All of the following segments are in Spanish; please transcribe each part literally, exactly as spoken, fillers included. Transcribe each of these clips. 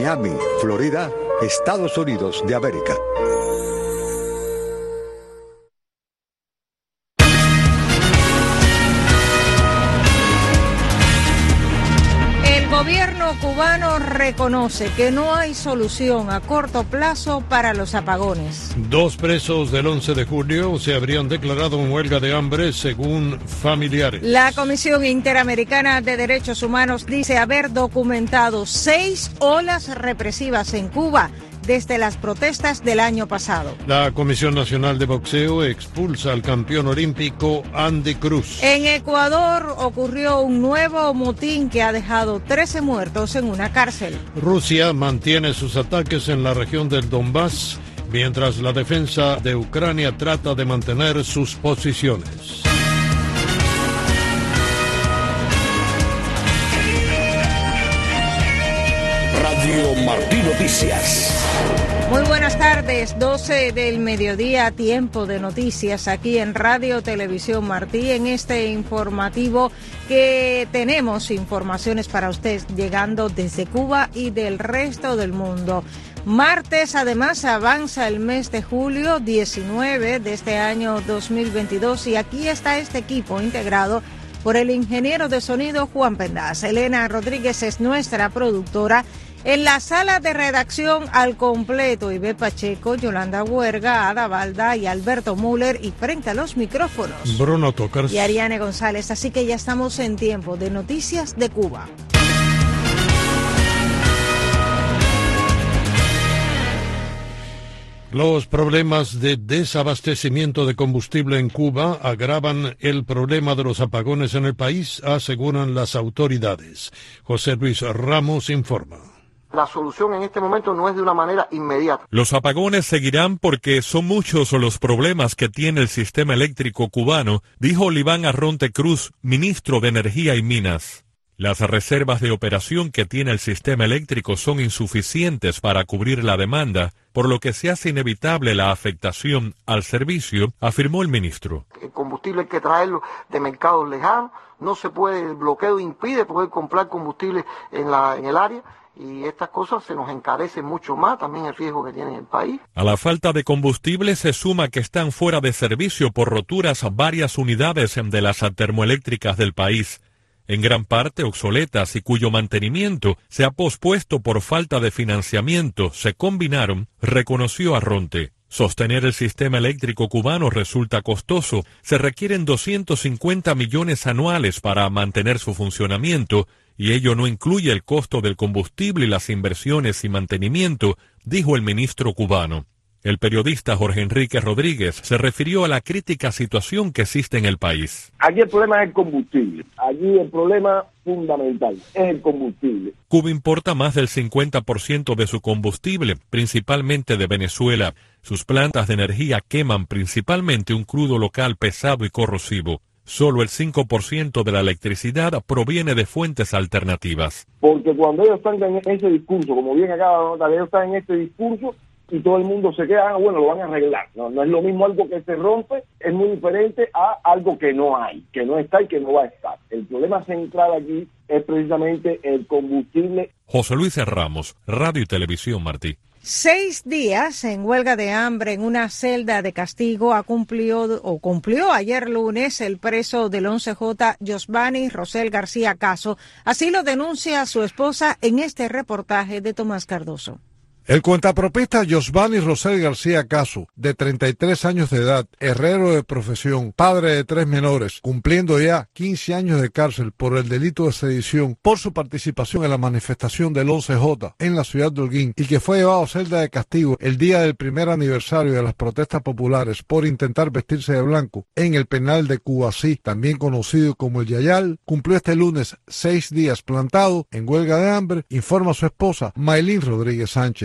Miami, Florida, Estados Unidos de América. El gobierno cubano reconoce que no hay solución a corto plazo para los apagones. Dos presos del once de julio se habrían declarado en huelga de hambre según familiares. La Comisión Interamericana de Derechos Humanos dice haber documentado seis olas represivas en Cuba desde las protestas del año pasado. La Comisión Nacional de Boxeo expulsa al campeón olímpico Andy Cruz. En Ecuador ocurrió un nuevo motín que ha dejado trece muertos en una cárcel. Rusia mantiene sus ataques en la región del Donbass, mientras la defensa de Ucrania trata de mantener sus posiciones. Radio Martí Noticias. Muy buenas tardes, doce del mediodía, tiempo de noticias aquí en Radio Televisión Martí, en este informativo que tenemos informaciones para usted llegando desde Cuba y del resto del mundo. Martes, además, avanza el mes de julio diecinueve de este año dos mil veintidós y aquí está este equipo integrado por el ingeniero de sonido Juan Pendaz. Elena Rodríguez es nuestra productora. En la sala de redacción al completo, Ibe Pacheco, Yolanda Huerga, Ada Balda y Alberto Müller, y frente a los micrófonos, Bruno Tocars y Ariane González. Así que ya estamos en tiempo de Noticias de Cuba. Los problemas de desabastecimiento de combustible en Cuba agravan el problema de los apagones en el país, aseguran las autoridades. José Luis Ramos informa. La solución en este momento no es de una manera inmediata. Los apagones seguirán porque son muchos los problemas que tiene el sistema eléctrico cubano, dijo Oliván Arronte Cruz, ministro de Energía y Minas. Las reservas de operación que tiene el sistema eléctrico son insuficientes para cubrir la demanda, por lo que se hace inevitable la afectación al servicio, afirmó el ministro. El combustible hay que traerlo de mercados lejanos, no se puede, el bloqueo impide poder comprar combustible en, la, en el área. Y estas cosas se nos encarecen mucho más, también el riesgo que tiene el país. A la falta de combustible se suma que están fuera de servicio por roturas varias unidades de las termoeléctricas del país, en gran parte obsoletas y cuyo mantenimiento se ha pospuesto por falta de financiamiento, se combinaron, reconoció Arronte. Sostener el sistema eléctrico cubano resulta costoso, se requieren doscientos cincuenta millones anuales para mantener su funcionamiento, y ello no incluye el costo del combustible y las inversiones y mantenimiento, dijo el ministro cubano. El periodista Jorge Enrique Rodríguez se refirió a la crítica situación que existe en el país. Aquí el problema es el combustible. Allí el problema fundamental es el combustible. Cuba importa más del cincuenta por ciento de su combustible, principalmente de Venezuela. Sus plantas de energía queman principalmente un crudo local pesado y corrosivo. Solo el cinco por ciento de la electricidad proviene de fuentes alternativas. Porque cuando ellos están en ese discurso, como bien acaba de notar, ellos están en este discurso y todo el mundo se queda, ah, bueno, lo van a arreglar. No, no es lo mismo algo que se rompe, es muy diferente a algo que no hay, que no está y que no va a estar. El problema central aquí es precisamente el combustible. José Luis Ramos, Radio y Televisión Martí. Seis días en huelga de hambre en una celda de castigo ha cumplido, o cumplió ayer lunes el preso del once J, Yosvany Rosel García Caso. Así lo denuncia su esposa en este reportaje de Tomás Cardoso. El cuentapropista Yosvany Rosel García Caso, de treinta y tres años de edad, herrero de profesión, padre de tres menores, cumpliendo ya quince años de cárcel por el delito de sedición por su participación en la manifestación del once J en la ciudad de Holguín y que fue llevado a celda de castigo el día del primer aniversario de las protestas populares por intentar vestirse de blanco en el penal de Cubasí, también conocido como el Yayal, cumplió este lunes seis días plantado en huelga de hambre, informa su esposa Maylin Rodríguez Sánchez. Una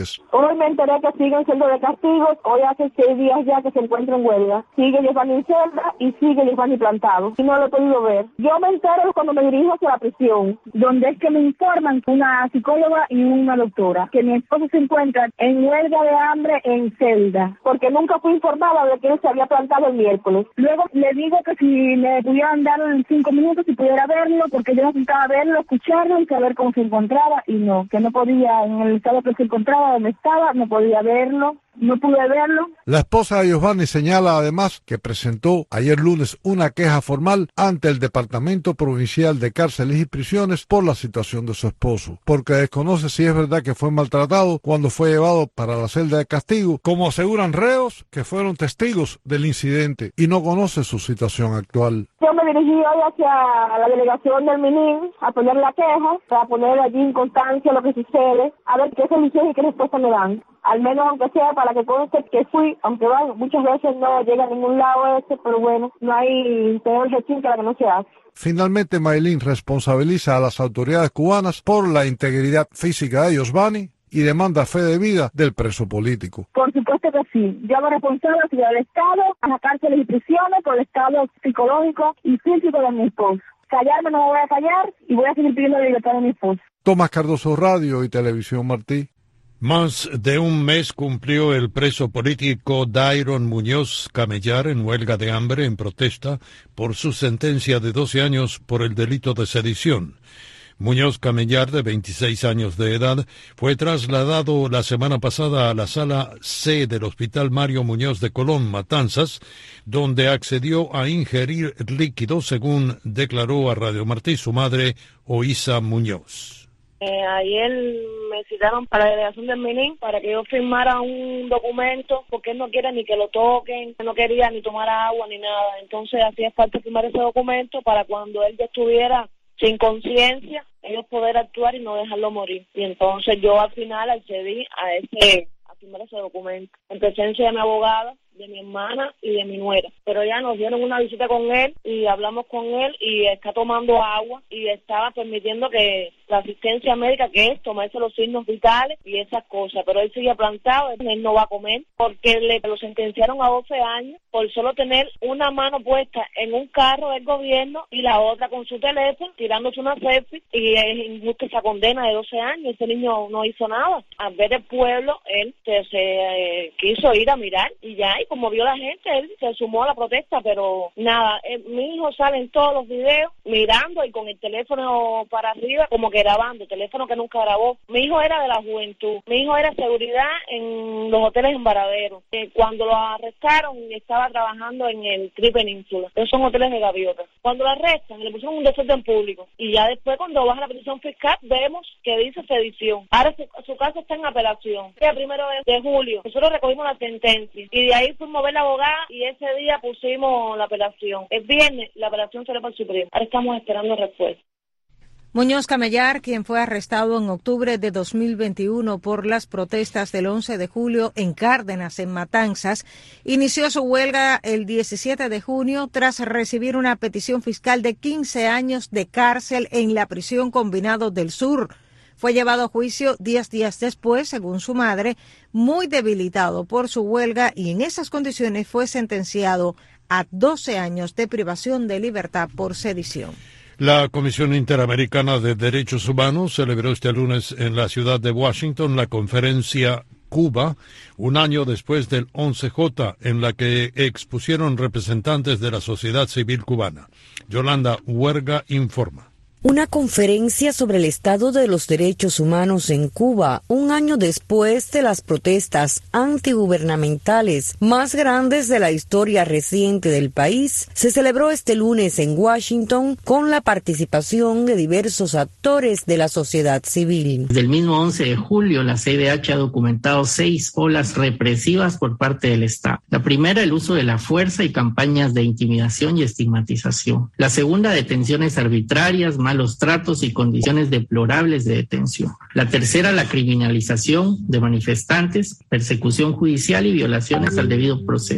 Hoy me enteré que sigue en celda de castigos, hoy hace seis días ya que se encuentra en huelga. Sigue Giovanni en celda y sigue Giovanni plantado, y no lo he podido ver. Yo me entero cuando me dirijo hacia la prisión, donde es que me informan una psicóloga y una doctora, que mi esposo se encuentra en huelga de hambre en celda, porque nunca fui informada de que él se había plantado el miércoles. Luego le digo que si le pudieran dar en cinco minutos, si pudiera verlo, porque yo necesitaba verlo, escucharlo y saber cómo se encontraba, y no, que no podía, en el estado que se encontraba, donde estaba, no podía verlo. No pude verlo. La esposa de Giovanni señala además que presentó ayer lunes una queja formal ante el Departamento Provincial de Cárceles y Prisiones por la situación de su esposo, porque desconoce si es verdad que fue maltratado cuando fue llevado para la celda de castigo, como aseguran reos que fueron testigos del incidente, y no conoce su situación actual. Yo me dirigí hoy hacia la delegación del MININ a poner la queja, para poner allí en constancia lo que sucede, a ver qué solución y qué respuesta me dan. Al menos aunque sea para que conste que fui, aunque bueno, muchas veces no llega a ningún lado ese, pero bueno, no hay peor gestión que la que no se hace. Finalmente, Maylin responsabiliza a las autoridades cubanas por la integridad física de Giovanni y demanda fe de vida del preso político. Por supuesto que sí. Yo me responsable del Estado, a las cárceles y prisiones, por el estado psicológico y físico de mi esposo. Callarme no me voy a callar y voy a seguir pidiendo la libertad de mi esposo. Tomás Cardoso, Radio y Televisión Martí. Más de un mes cumplió el preso político Dairon Muñoz Camellar en huelga de hambre en protesta por su sentencia de doce años por el delito de sedición. Muñoz Camellar, de veintiséis años de edad, fue trasladado la semana pasada a la sala C del Hospital Mario Muñoz de Colón, Matanzas, donde accedió a ingerir líquidos, según declaró a Radio Martí su madre, Oísa Muñoz. Eh, ayer me citaron para la delegación del MININ para que yo firmara un documento porque él no quiere ni que lo toquen, no quería ni tomar agua ni nada. Entonces hacía falta firmar ese documento para cuando él ya estuviera sin conciencia, ellos poder actuar y no dejarlo morir. Y entonces yo al final accedí a ese a firmar ese documento en presencia de mi abogada, de mi hermana y de mi nuera. Pero ya nos dieron una visita con él y hablamos con él y está tomando agua y estaba permitiendo que la asistencia médica, que es tomarse los signos vitales y esas cosas, pero él sigue plantado, él no va a comer porque le lo sentenciaron a doce años por solo tener una mano puesta en un carro del gobierno y la otra con su teléfono tirándose una selfie, y es injusta esa condena de doce años. Ese niño no hizo nada. Al ver el pueblo, él se, se eh, quiso ir a mirar y ya, y como vio la gente, él se sumó a la protesta, pero nada, eh, mi hijo sale en todos los videos mirando y con el teléfono para arriba como que grabando, teléfono que nunca grabó. Mi hijo era de la juventud, mi hijo era seguridad en los hoteles en Varadero. Eh, cuando lo arrestaron estaba trabajando en el Tri Península, esos son hoteles de gaviota. Cuando lo arrestan le pusieron un desorden público y ya después cuando baja la petición fiscal vemos que dice sedición. Ahora su, su caso está en apelación. El primero de julio nosotros recogimos la sentencia y de ahí fuimos a ver la abogada y ese día pusimos la apelación. El viernes la apelación salió para el Supremo. Ahora estamos esperando respuesta. Muñoz Camellar, quien fue arrestado en octubre de dos mil veintiuno por las protestas del once de julio en Cárdenas, en Matanzas, inició su huelga el diecisiete de junio tras recibir una petición fiscal de quince años de cárcel en la prisión Combinado del Sur. Fue llevado a juicio diez días después, según su madre, muy debilitado por su huelga, y en esas condiciones fue sentenciado a doce años de privación de libertad por sedición. La Comisión Interamericana de Derechos Humanos celebró este lunes en la ciudad de Washington la conferencia Cuba, un año después del once J, en la que expusieron representantes de la sociedad civil cubana. Yolanda Huerga informa. Una conferencia sobre el estado de los derechos humanos en Cuba, un año después de las protestas antigubernamentales más grandes de la historia reciente del país, se celebró este lunes en Washington con la participación de diversos actores de la sociedad civil. Desde el mismo once de julio, la C I D H ha documentado seis olas represivas por parte del Estado. La primera, el uso de la fuerza y campañas de intimidación y estigmatización. La segunda, detenciones arbitrarias, malos tratos y condiciones deplorables de detención. La tercera, la criminalización de manifestantes, persecución judicial y violaciones al debido proceso.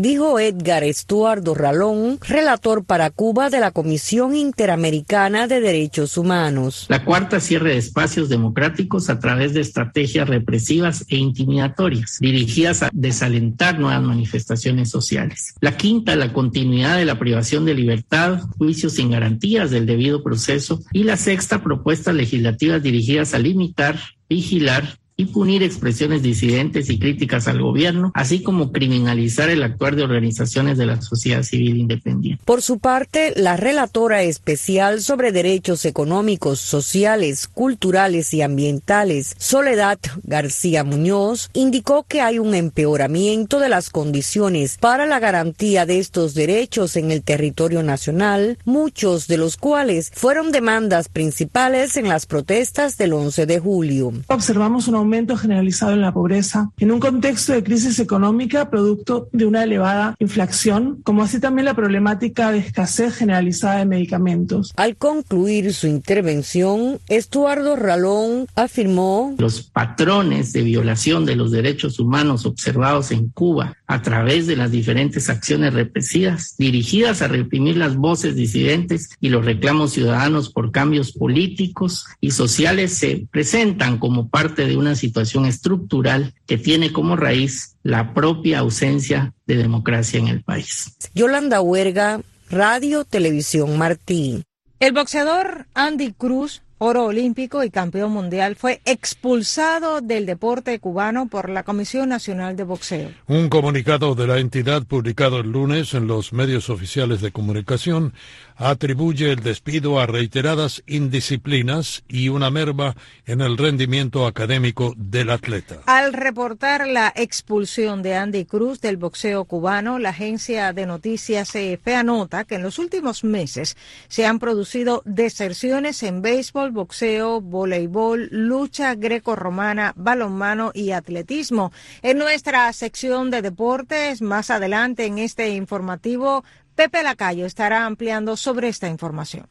dijo Edgar Estuardo Ralón, relator para Cuba de la Comisión Interamericana de Derechos Humanos. La cuarta, cierre de espacios democráticos a través de estrategias represivas e intimidatorias, dirigidas a desalentar nuevas manifestaciones sociales. La quinta, la continuidad de la privación de libertad, juicios sin garantías del debido proceso. Y la sexta, propuestas legislativas dirigidas a limitar, vigilar y punir expresiones disidentes y críticas al gobierno, así como criminalizar el actuar de organizaciones de la sociedad civil independiente. Por su parte, la relatora especial sobre derechos económicos, sociales, culturales y ambientales, Soledad García Muñoz, indicó que hay un empeoramiento de las condiciones para la garantía de estos derechos en el territorio nacional, muchos de los cuales fueron demandas principales en las protestas del once de julio. Observamos una aumento generalizado en la pobreza, en un contexto de crisis económica producto de una elevada inflación, como así también la problemática de escasez generalizada de medicamentos. Al concluir su intervención, Estuardo Ralón afirmó: los patrones de violación de los derechos humanos observados en Cuba a través de las diferentes acciones represivas dirigidas a reprimir las voces disidentes y los reclamos ciudadanos por cambios políticos y sociales se presentan como parte de una situación estructural que tiene como raíz la propia ausencia de democracia en el país. Yolanda Huerga, Radio Televisión Martí. El boxeador Andy Cruz, oro olímpico y campeón mundial, fue expulsado del deporte cubano por la Comisión Nacional de Boxeo. Un comunicado de la entidad publicado el lunes en los medios oficiales de comunicación atribuye el despido a reiteradas indisciplinas y una merma en el rendimiento académico del atleta. Al reportar la expulsión de Andy Cruz del boxeo cubano, la agencia de noticias C F anota que en los últimos meses se han producido deserciones en béisbol, boxeo, voleibol, lucha grecorromana, balonmano y atletismo. En nuestra sección de deportes, más adelante en este informativo, Pepe Lacayo estará ampliando sobre esta información.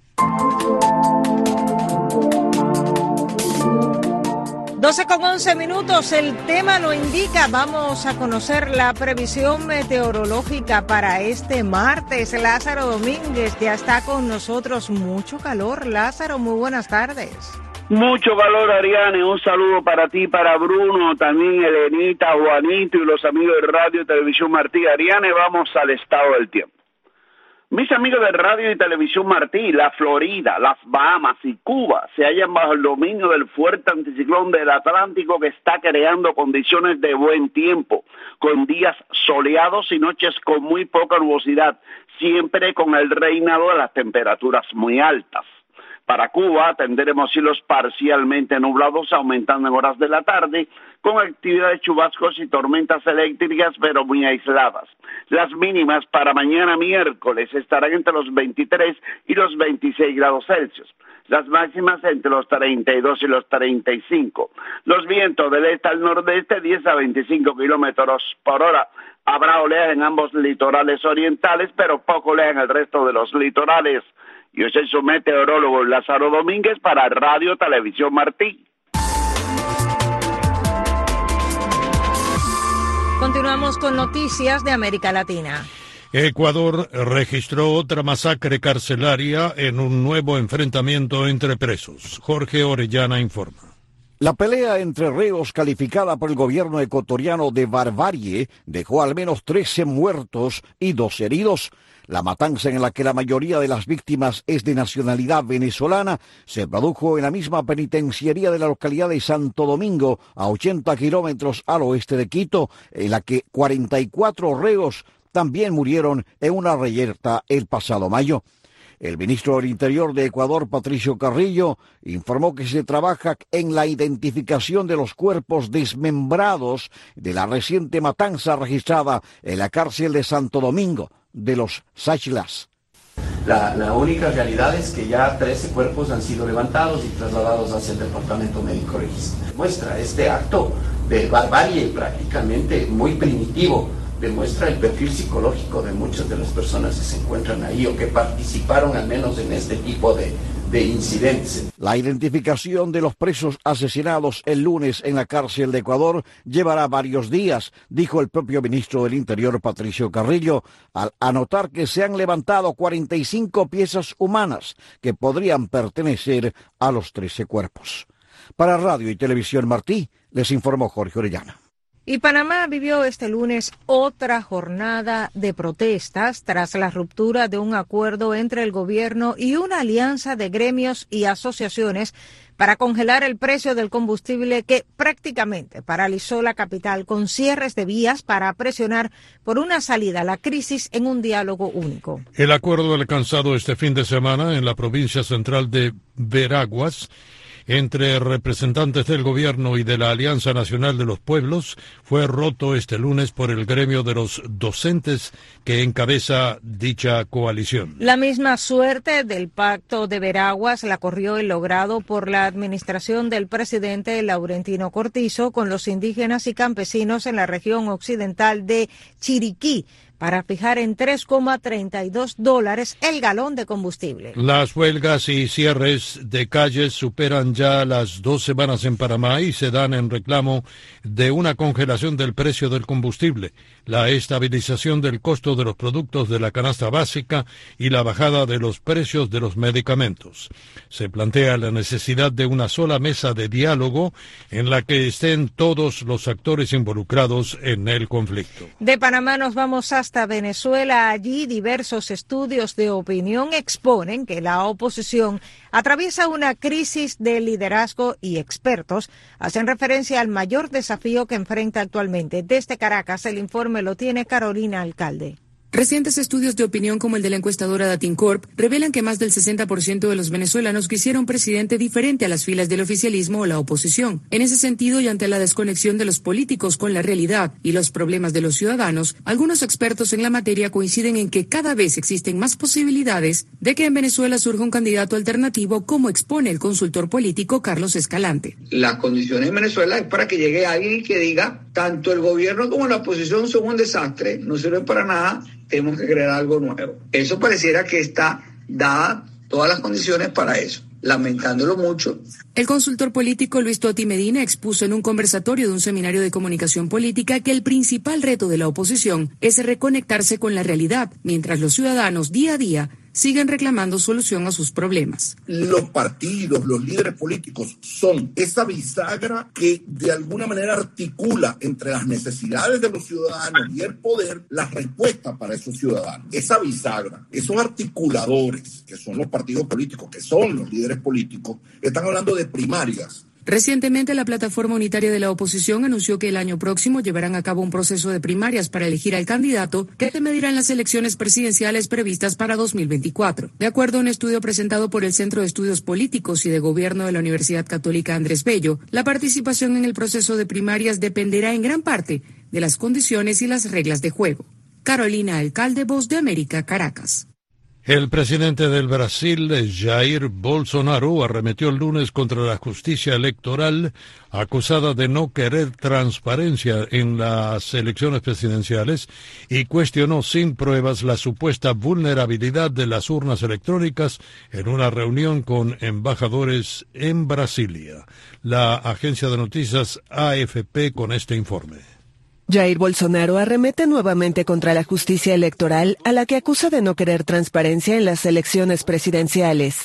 doce con once minutos, el tema lo indica. Vamos a conocer la previsión meteorológica para este martes. Lázaro Domínguez ya está con nosotros. Mucho calor. Lázaro, muy buenas tardes. Mucho calor, Ariane. Un saludo para ti, para Bruno, también Elenita, Juanito y los amigos de Radio y Televisión Martí. Ariane, vamos al estado del tiempo. Mis amigos de Radio y Televisión Martí, la Florida, las Bahamas y Cuba se hallan bajo el dominio del fuerte anticiclón del Atlántico que está creando condiciones de buen tiempo, con días soleados y noches con muy poca nubosidad, siempre con el reinado de las temperaturas muy altas. Para Cuba tendremos cielos parcialmente nublados aumentando en horas de la tarde con actividad de chubascos y tormentas eléctricas pero muy aisladas. Las mínimas para mañana miércoles estarán entre los veintitrés y los veintiséis grados Celsius. Las máximas entre los treinta y dos y los treinta y cinco. Los vientos del este al nordeste diez a veinticinco kilómetros por hora. Habrá oleaje en ambos litorales orientales pero poco oleaje en el resto de los litorales. Yo soy su meteorólogo Lázaro Domínguez para Radio Televisión Martí. Continuamos con noticias de América Latina. Ecuador registró otra masacre carcelaria en un nuevo enfrentamiento entre presos. Jorge Orellana informa. La pelea entre reos calificada por el gobierno ecuatoriano de barbarie dejó al menos trece muertos y dos heridos. La matanza, en la que la mayoría de las víctimas es de nacionalidad venezolana, se produjo en la misma penitenciaría de la localidad de Santo Domingo, a ochenta kilómetros al oeste de Quito, en la que cuarenta y cuatro reos también murieron en una reyerta el pasado mayo. El ministro del Interior de Ecuador, Patricio Carrillo, informó que se trabaja en la identificación de los cuerpos desmembrados de la reciente matanza registrada en la cárcel de Santo Domingo de los Sáchilas. La, la única realidad es que ya trece cuerpos han sido levantados y trasladados hacia el Departamento Médico Legista. Muestra este acto de barbarie prácticamente muy primitivo, demuestra el perfil psicológico de muchas de las personas que se encuentran ahí o que participaron al menos en este tipo de, de incidentes. La identificación de los presos asesinados el lunes en la cárcel de Ecuador llevará varios días, dijo el propio ministro del Interior, Patricio Carrillo, al anotar que se han levantado cuarenta y cinco piezas humanas que podrían pertenecer a los trece cuerpos. Para Radio y Televisión Martí, les informó Jorge Orellana. Y Panamá vivió este lunes otra jornada de protestas tras la ruptura de un acuerdo entre el gobierno y una alianza de gremios y asociaciones para congelar el precio del combustible que prácticamente paralizó la capital con cierres de vías para presionar por una salida a la crisis en un diálogo único. El acuerdo alcanzado este fin de semana en la provincia central de Veraguas entre representantes del gobierno y de la Alianza Nacional de los Pueblos fue roto este lunes por el gremio de los docentes que encabeza dicha coalición. La misma suerte del pacto de Veraguas la corrió el logrado por la administración del presidente Laurentino Cortizo con los indígenas y campesinos en la región occidental de Chiriquí, para fijar en tres coma treinta y dos dólares el galón de combustible. Las huelgas y cierres de calles superan ya las dos semanas en Panamá y se dan en reclamo de una congelación del precio del combustible, la estabilización del costo de los productos de la canasta básica y la bajada de los precios de los medicamentos. Se plantea la necesidad de una sola mesa de diálogo en la que estén todos los actores involucrados en el conflicto. De Panamá nos vamos hasta Venezuela. Allí diversos estudios de opinión exponen que la oposición atraviesa una crisis de liderazgo y expertos hacen referencia al mayor desafío que enfrenta actualmente. Desde Caracas, el informe lo tiene Carolina Alcalde. Recientes estudios de opinión como el de la encuestadora Datincorp revelan que más del sesenta por ciento de los venezolanos quisiera un presidente diferente a las filas del oficialismo o la oposición. En ese sentido, y ante la desconexión de los políticos con la realidad y los problemas de los ciudadanos, algunos expertos en la materia coinciden en que cada vez existen más posibilidades de que en Venezuela surja un candidato alternativo, como expone el consultor político Carlos Escalante. Las condiciones en Venezuela es para que llegue alguien que diga, tanto el gobierno como la oposición son un desastre, no sirven para nada, tenemos que crear algo nuevo. Eso pareciera que está dada todas las condiciones para eso, lamentándolo mucho. El consultor político Luis Totti Medina expuso en un conversatorio de un seminario de comunicación política que el principal reto de la oposición es reconectarse con la realidad, mientras los ciudadanos día a día siguen reclamando solución a sus problemas. Los partidos, los líderes políticos son esa bisagra que de alguna manera articula entre las necesidades de los ciudadanos y el poder las respuestas para esos ciudadanos. Esa bisagra, esos articuladores que son los partidos políticos, que son los líderes políticos, están hablando de primarias. Recientemente, la Plataforma Unitaria de la Oposición anunció que el año próximo llevarán a cabo un proceso de primarias para elegir al candidato que se medirá en las elecciones presidenciales previstas para dos mil veinticuatro. De acuerdo a un estudio presentado por el Centro de Estudios Políticos y de Gobierno de la Universidad Católica Andrés Bello, la participación en el proceso de primarias dependerá en gran parte de las condiciones y las reglas de juego. Carolina Alcalde, Voz de América, Caracas. El presidente del Brasil, Jair Bolsonaro, arremetió el lunes contra la justicia electoral, acusada de no querer transparencia en las elecciones presidenciales, y cuestionó sin pruebas la supuesta vulnerabilidad de las urnas electrónicas en una reunión con embajadores en Brasilia. La agencia de noticias A F P con este informe. Jair Bolsonaro arremete nuevamente contra la justicia electoral, a la que acusa de no querer transparencia en las elecciones presidenciales.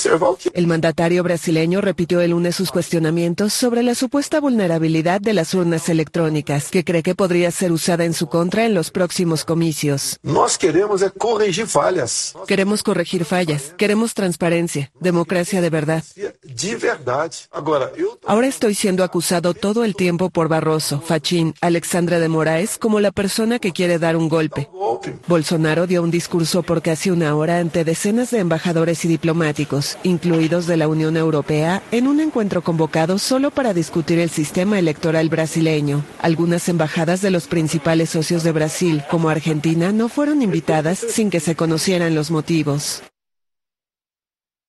El mandatario brasileño repitió el lunes sus cuestionamientos sobre la supuesta vulnerabilidad de las urnas electrónicas, que cree que podría ser usada en su contra en los próximos comicios. Nós queremos corregir fallas. Queremos corregir fallas, queremos transparencia, democracia de verdad. De verdad. Ahora, eu... Ahora estoy siendo acusado todo el tiempo por Barroso, Fachín, Alexandra de Moraes como la persona que quiere dar un golpe. Bolsonaro dio un discurso por casi una hora ante decenas de embajadores y diplomáticos, incluidos de la Unión Europea, en un encuentro convocado solo para discutir el sistema electoral brasileño. Algunas embajadas de los principales socios de Brasil, como Argentina, no fueron invitadas sin que se conocieran los motivos.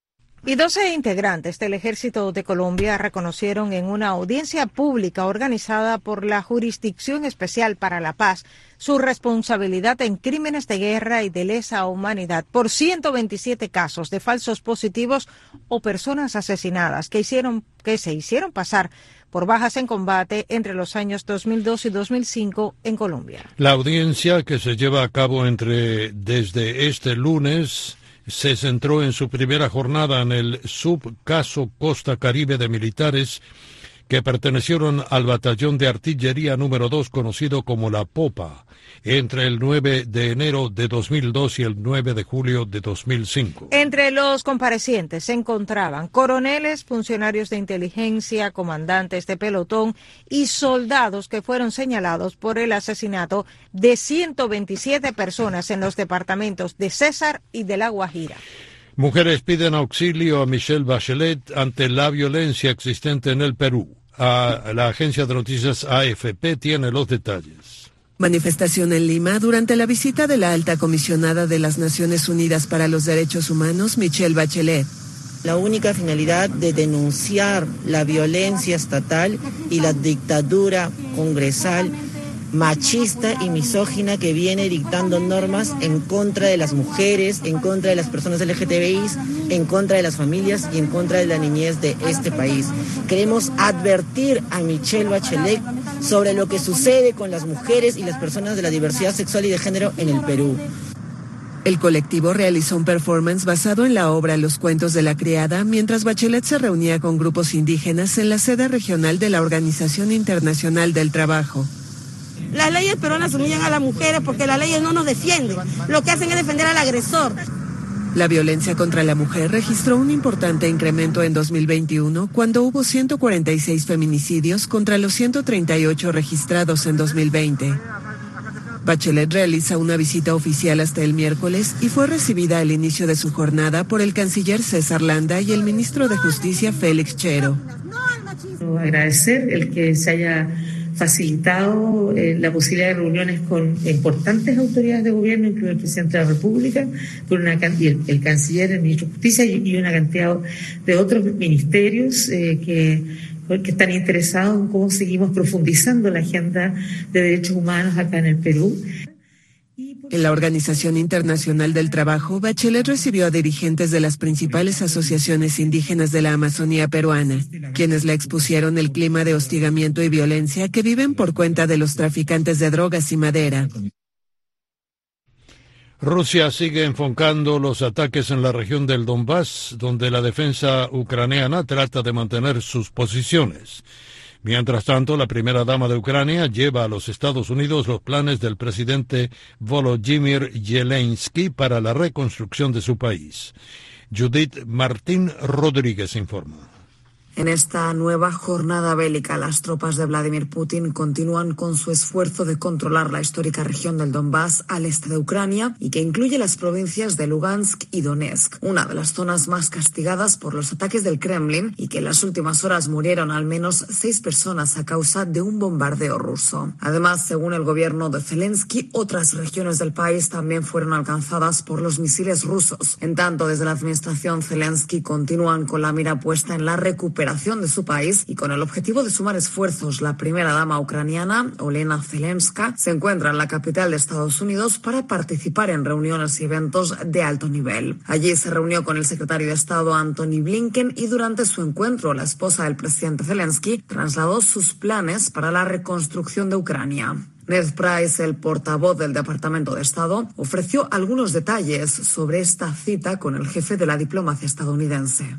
Y doce integrantes del Ejército de Colombia reconocieron en una audiencia pública organizada por la Jurisdicción Especial para la Paz su responsabilidad en crímenes de guerra y de lesa humanidad por ciento veintisiete casos de falsos positivos o personas asesinadas que hicieron que se hicieron pasar por bajas en combate entre los años dos mil dos y dos mil cinco en Colombia. La audiencia, que se lleva a cabo entre desde este lunes, se centró en su primera jornada en el subcaso Costa Caribe de militares que pertenecieron al batallón de artillería número dos, conocido como la Popa, entre el nueve de enero de dos mil dos y el nueve de julio de dos mil cinco. Entre los comparecientes se encontraban coroneles, funcionarios de inteligencia, comandantes de pelotón y soldados que fueron señalados por el asesinato de ciento veintisiete personas en los departamentos de César y de La Guajira. Mujeres piden auxilio a Michelle Bachelet ante la violencia existente en el Perú. A la agencia de noticias A F P tiene los detalles. Manifestación en Lima durante la visita de la alta comisionada de las Naciones Unidas para los Derechos Humanos, Michelle Bachelet. La única finalidad de denunciar la violencia estatal y la dictadura congresal machista y misógina que viene dictando normas en contra de las mujeres, en contra de las personas L G T B I, en contra de las familias y en contra de la niñez de este país. Queremos advertir a Michelle Bachelet sobre lo que sucede con las mujeres y las personas de la diversidad sexual y de género en el Perú. El colectivo realizó un performance basado en la obra Los Cuentos de la Criada, mientras Bachelet se reunía con grupos indígenas en la sede regional de la Organización Internacional del Trabajo. Las leyes peruanas humillan a las mujeres porque las leyes no nos defienden. Lo que hacen es defender al agresor. La violencia contra la mujer registró un importante incremento en dos mil veintiuno, cuando hubo ciento cuarenta y seis feminicidios contra los ciento treinta y ocho registrados en dos mil veinte. Bachelet realiza una visita oficial hasta el miércoles y fue recibida al inicio de su jornada por el canciller César Landa y el ministro de Justicia Félix Chero. Agradecer el que se haya facilitado eh, la posibilidad de reuniones con importantes autoridades de gobierno, incluido el presidente de la República, por una, y el, el canciller, el ministro de Justicia y, y una cantidad de otros ministerios eh, que, que están interesados en cómo seguimos profundizando la agenda de derechos humanos acá en el Perú. En la Organización Internacional del Trabajo, Bachelet recibió a dirigentes de las principales asociaciones indígenas de la Amazonía peruana, quienes le expusieron el clima de hostigamiento y violencia que viven por cuenta de los traficantes de drogas y madera. Rusia sigue enfocando los ataques en la región del Donbass, donde la defensa ucraniana trata de mantener sus posiciones. Mientras tanto, la primera dama de Ucrania lleva a los Estados Unidos los planes del presidente Volodymyr Zelensky para la reconstrucción de su país. Judith Martín Rodríguez informa. En esta nueva jornada bélica, las tropas de Vladimir Putin continúan con su esfuerzo de controlar la histórica región del Donbass al este de Ucrania y que incluye las provincias de Lugansk y Donetsk, una de las zonas más castigadas por los ataques del Kremlin y que en las últimas horas murieron al menos seis personas a causa de un bombardeo ruso. Además, según el gobierno de Zelensky, otras regiones del país también fueron alcanzadas por los misiles rusos. En tanto, desde la administración Zelensky continúan con la mira puesta en la recuperación de su país y con el objetivo de sumar esfuerzos. La primera dama ucraniana, Olena Zelenska, se encuentra en la capital de Estados Unidos para participar en reuniones y eventos de alto nivel. Allí se reunió con el secretario de Estado Antony Blinken y durante su encuentro la esposa del presidente Zelensky trasladó sus planes para la reconstrucción de Ucrania. Ned Price, el portavoz del Departamento de Estado, ofreció algunos detalles sobre esta cita con el jefe de la diplomacia estadounidense.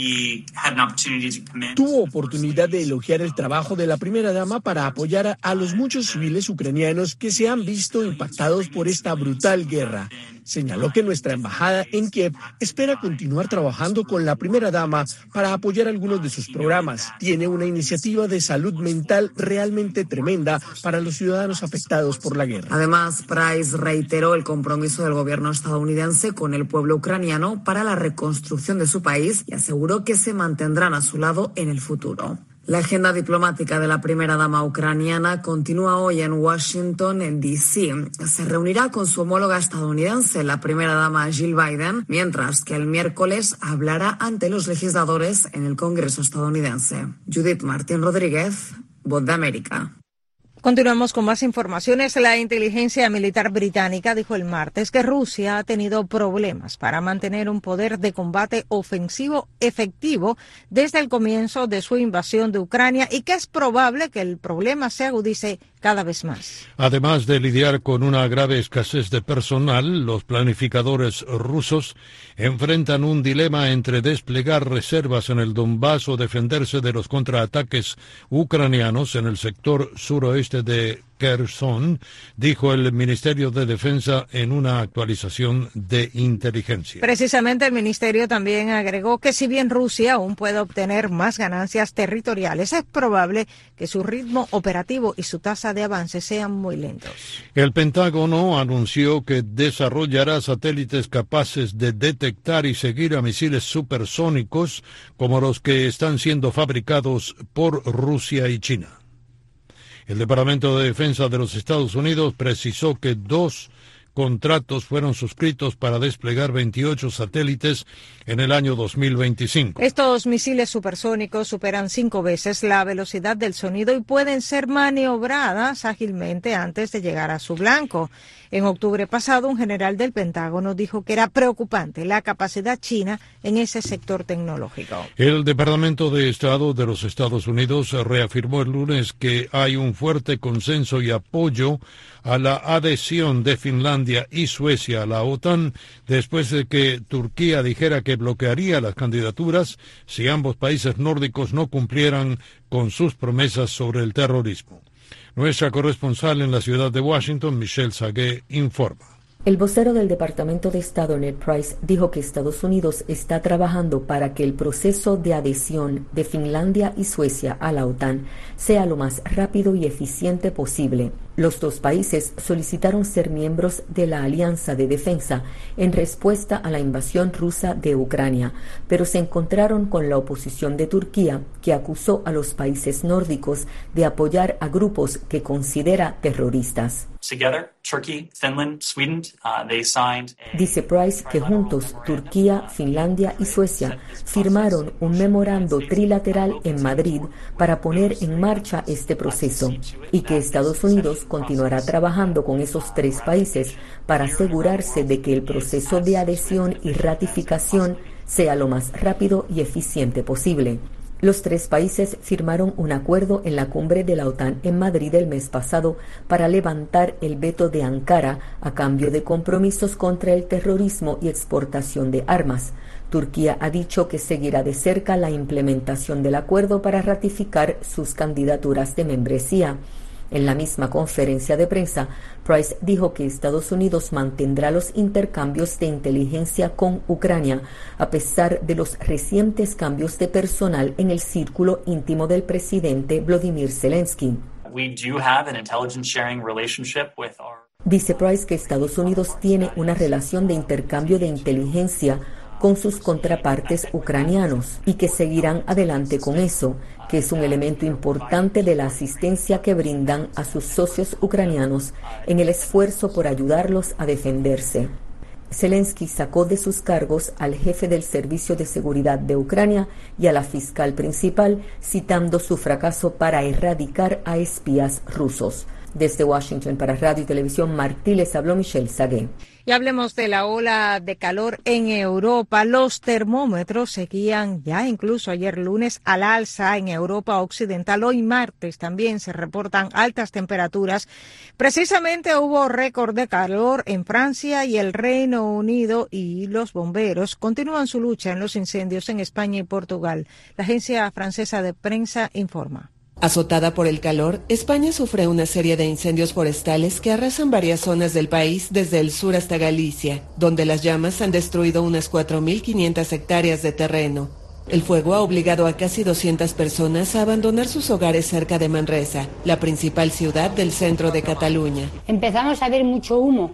Tuvo oportunidad de elogiar el trabajo de la primera dama para apoyar a los muchos civiles ucranianos que se han visto impactados por esta brutal guerra. Señaló que nuestra embajada en Kiev espera continuar trabajando con la primera dama para apoyar algunos de sus programas. Tiene una iniciativa de salud mental realmente tremenda para los ciudadanos afectados por la guerra. Además, Price reiteró el compromiso del gobierno estadounidense con el pueblo ucraniano para la reconstrucción de su país y aseguró que se mantendrán a su lado en el futuro. La agenda diplomática de la primera dama ucraniana continúa hoy en Washington, D C Se reunirá con su homóloga estadounidense, la primera dama Jill Biden, mientras que el miércoles hablará ante los legisladores en el Congreso estadounidense. Judith Martín Rodríguez, Voz de América. Continuamos con más informaciones. La inteligencia militar británica dijo el martes que Rusia ha tenido problemas para mantener un poder de combate ofensivo efectivo desde el comienzo de su invasión de Ucrania y que es probable que el problema se agudice cada vez más. Además de lidiar con una grave escasez de personal, los planificadores rusos enfrentan un dilema entre desplegar reservas en el Donbass o defenderse de los contraataques ucranianos en el sector suroeste de Kherson, dijo el Ministerio de Defensa en una actualización de inteligencia. Precisamente el ministerio también agregó que si bien Rusia aún puede obtener más ganancias territoriales, es probable que su ritmo operativo y su tasa de avance sean muy lentos. El Pentágono anunció que desarrollará satélites capaces de detectar y seguir a misiles supersónicos como los que están siendo fabricados por Rusia y China. El Departamento de Defensa de los Estados Unidos precisó que dos contratos fueron suscritos para desplegar veintiocho satélites en el año dos mil veinticinco. Estos misiles supersónicos superan cinco veces la velocidad del sonido y pueden ser maniobradas ágilmente antes de llegar a su blanco. En octubre pasado, un general del Pentágono dijo que era preocupante la capacidad china en ese sector tecnológico. El Departamento de Estado de los Estados Unidos reafirmó el lunes que hay un fuerte consenso y apoyo a la adhesión de Finlandia y Suecia a la OTAN después de que Turquía dijera que bloquearía las candidaturas si ambos países nórdicos no cumplieran con sus promesas sobre el terrorismo. Nuestra corresponsal en la ciudad de Washington, Michelle Sagué, informa. El vocero del Departamento de Estado, Ned Price, dijo que Estados Unidos está trabajando para que el proceso de adhesión de Finlandia y Suecia a la OTAN sea lo más rápido y eficiente posible. Los dos países solicitaron ser miembros de la Alianza de Defensa en respuesta a la invasión rusa de Ucrania, pero se encontraron con la oposición de Turquía, que acusó a los países nórdicos de apoyar a grupos que considera terroristas. Together, Turkey, Finland, Sweden, uh, they signed a... Dice Price que juntos Turquía, Finlandia y Suecia firmaron un memorando trilateral en Madrid para poner en marcha este proceso y que Estados Unidos continuará trabajando con esos tres países para asegurarse de que el proceso de adhesión y ratificación sea lo más rápido y eficiente posible. Los tres países firmaron un acuerdo en la cumbre de la OTAN en Madrid el mes pasado para levantar el veto de Ankara a cambio de compromisos contra el terrorismo y exportación de armas. Turquía ha dicho que seguirá de cerca la implementación del acuerdo para ratificar sus candidaturas de membresía. En la misma conferencia de prensa, Price dijo que Estados Unidos mantendrá los intercambios de inteligencia con Ucrania, a pesar de los recientes cambios de personal en el círculo íntimo del presidente Volodymyr Zelensky. We do have an intelligence sharing relationship with our... Dice Price que Estados Unidos tiene una relación de intercambio de inteligencia con sus contrapartes ucranianos y que seguirán adelante con eso, que es un elemento importante de la asistencia que brindan a sus socios ucranianos en el esfuerzo por ayudarlos a defenderse. Zelensky sacó de sus cargos al jefe del Servicio de Seguridad de Ucrania y a la fiscal principal, citando su fracaso para erradicar a espías rusos. Desde Washington para Radio y Televisión Martí les habló Michelle Sagué. Y hablemos de la ola de calor en Europa. Los termómetros seguían ya incluso ayer lunes al alza en Europa Occidental. Hoy martes también se reportan altas temperaturas. Precisamente hubo récord de calor en Francia y el Reino Unido, y los bomberos continúan su lucha en los incendios en España y Portugal. La agencia francesa de prensa informa. Azotada por el calor, España sufre una serie de incendios forestales que arrasan varias zonas del país desde el sur hasta Galicia, donde las llamas han destruido unas cuatro mil quinientas hectáreas de terreno. El fuego ha obligado a casi doscientas personas a abandonar sus hogares cerca de Manresa, la principal ciudad del centro de Cataluña. Empezamos a ver mucho humo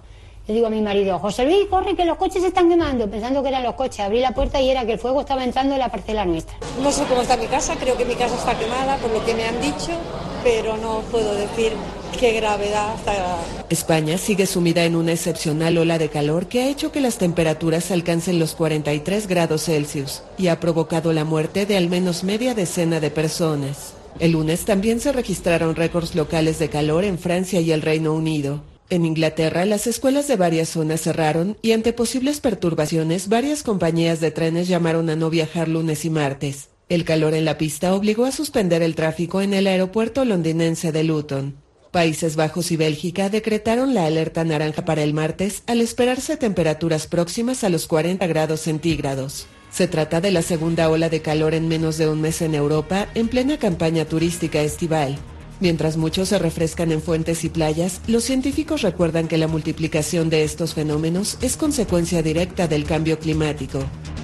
Le digo a mi marido, José Luis, corre que los coches se están quemando, pensando que eran los coches. Abrí la puerta y era que el fuego estaba entrando en la parcela nuestra. No sé cómo está mi casa, creo que mi casa está quemada por lo que me han dicho, pero no puedo decir qué gravedad está. España sigue sumida en una excepcional ola de calor que ha hecho que las temperaturas alcancen los cuarenta y tres grados Celsius y ha provocado la muerte de al menos media decena de personas. El lunes también se registraron récords locales de calor en Francia y el Reino Unido. En Inglaterra, las escuelas de varias zonas cerraron y ante posibles perturbaciones, varias compañías de trenes llamaron a no viajar lunes y martes. El calor en la pista obligó a suspender el tráfico en el aeropuerto londinense de Luton. Países Bajos y Bélgica decretaron la alerta naranja para el martes al esperarse temperaturas próximas a los cuarenta grados centígrados. Se trata de la segunda ola de calor en menos de un mes en Europa, en plena campaña turística estival. Mientras muchos se refrescan en fuentes y playas, los científicos recuerdan que la multiplicación de estos fenómenos es consecuencia directa del cambio climático.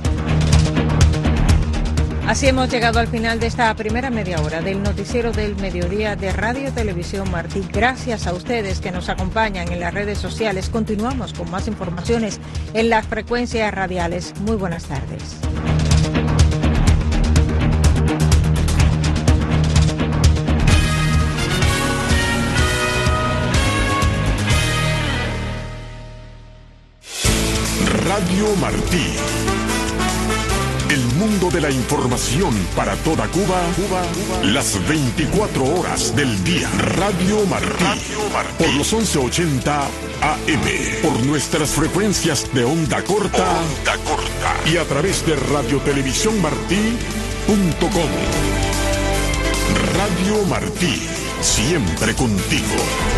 Así hemos llegado al final de esta primera media hora del noticiero del mediodía de Radio Televisión Martí. Gracias a ustedes que nos acompañan en las redes sociales. Continuamos con más informaciones en las frecuencias radiales. Muy buenas tardes. Radio Martí. El mundo de la información para toda Cuba, Cuba, Cuba, las veinticuatro horas del día. Radio Martí. Radio Martí. Por los once ochenta A M. Por nuestras frecuencias de onda corta. Onda corta. Y a través de radio televisión martí punto com. Radio Martí. Siempre contigo.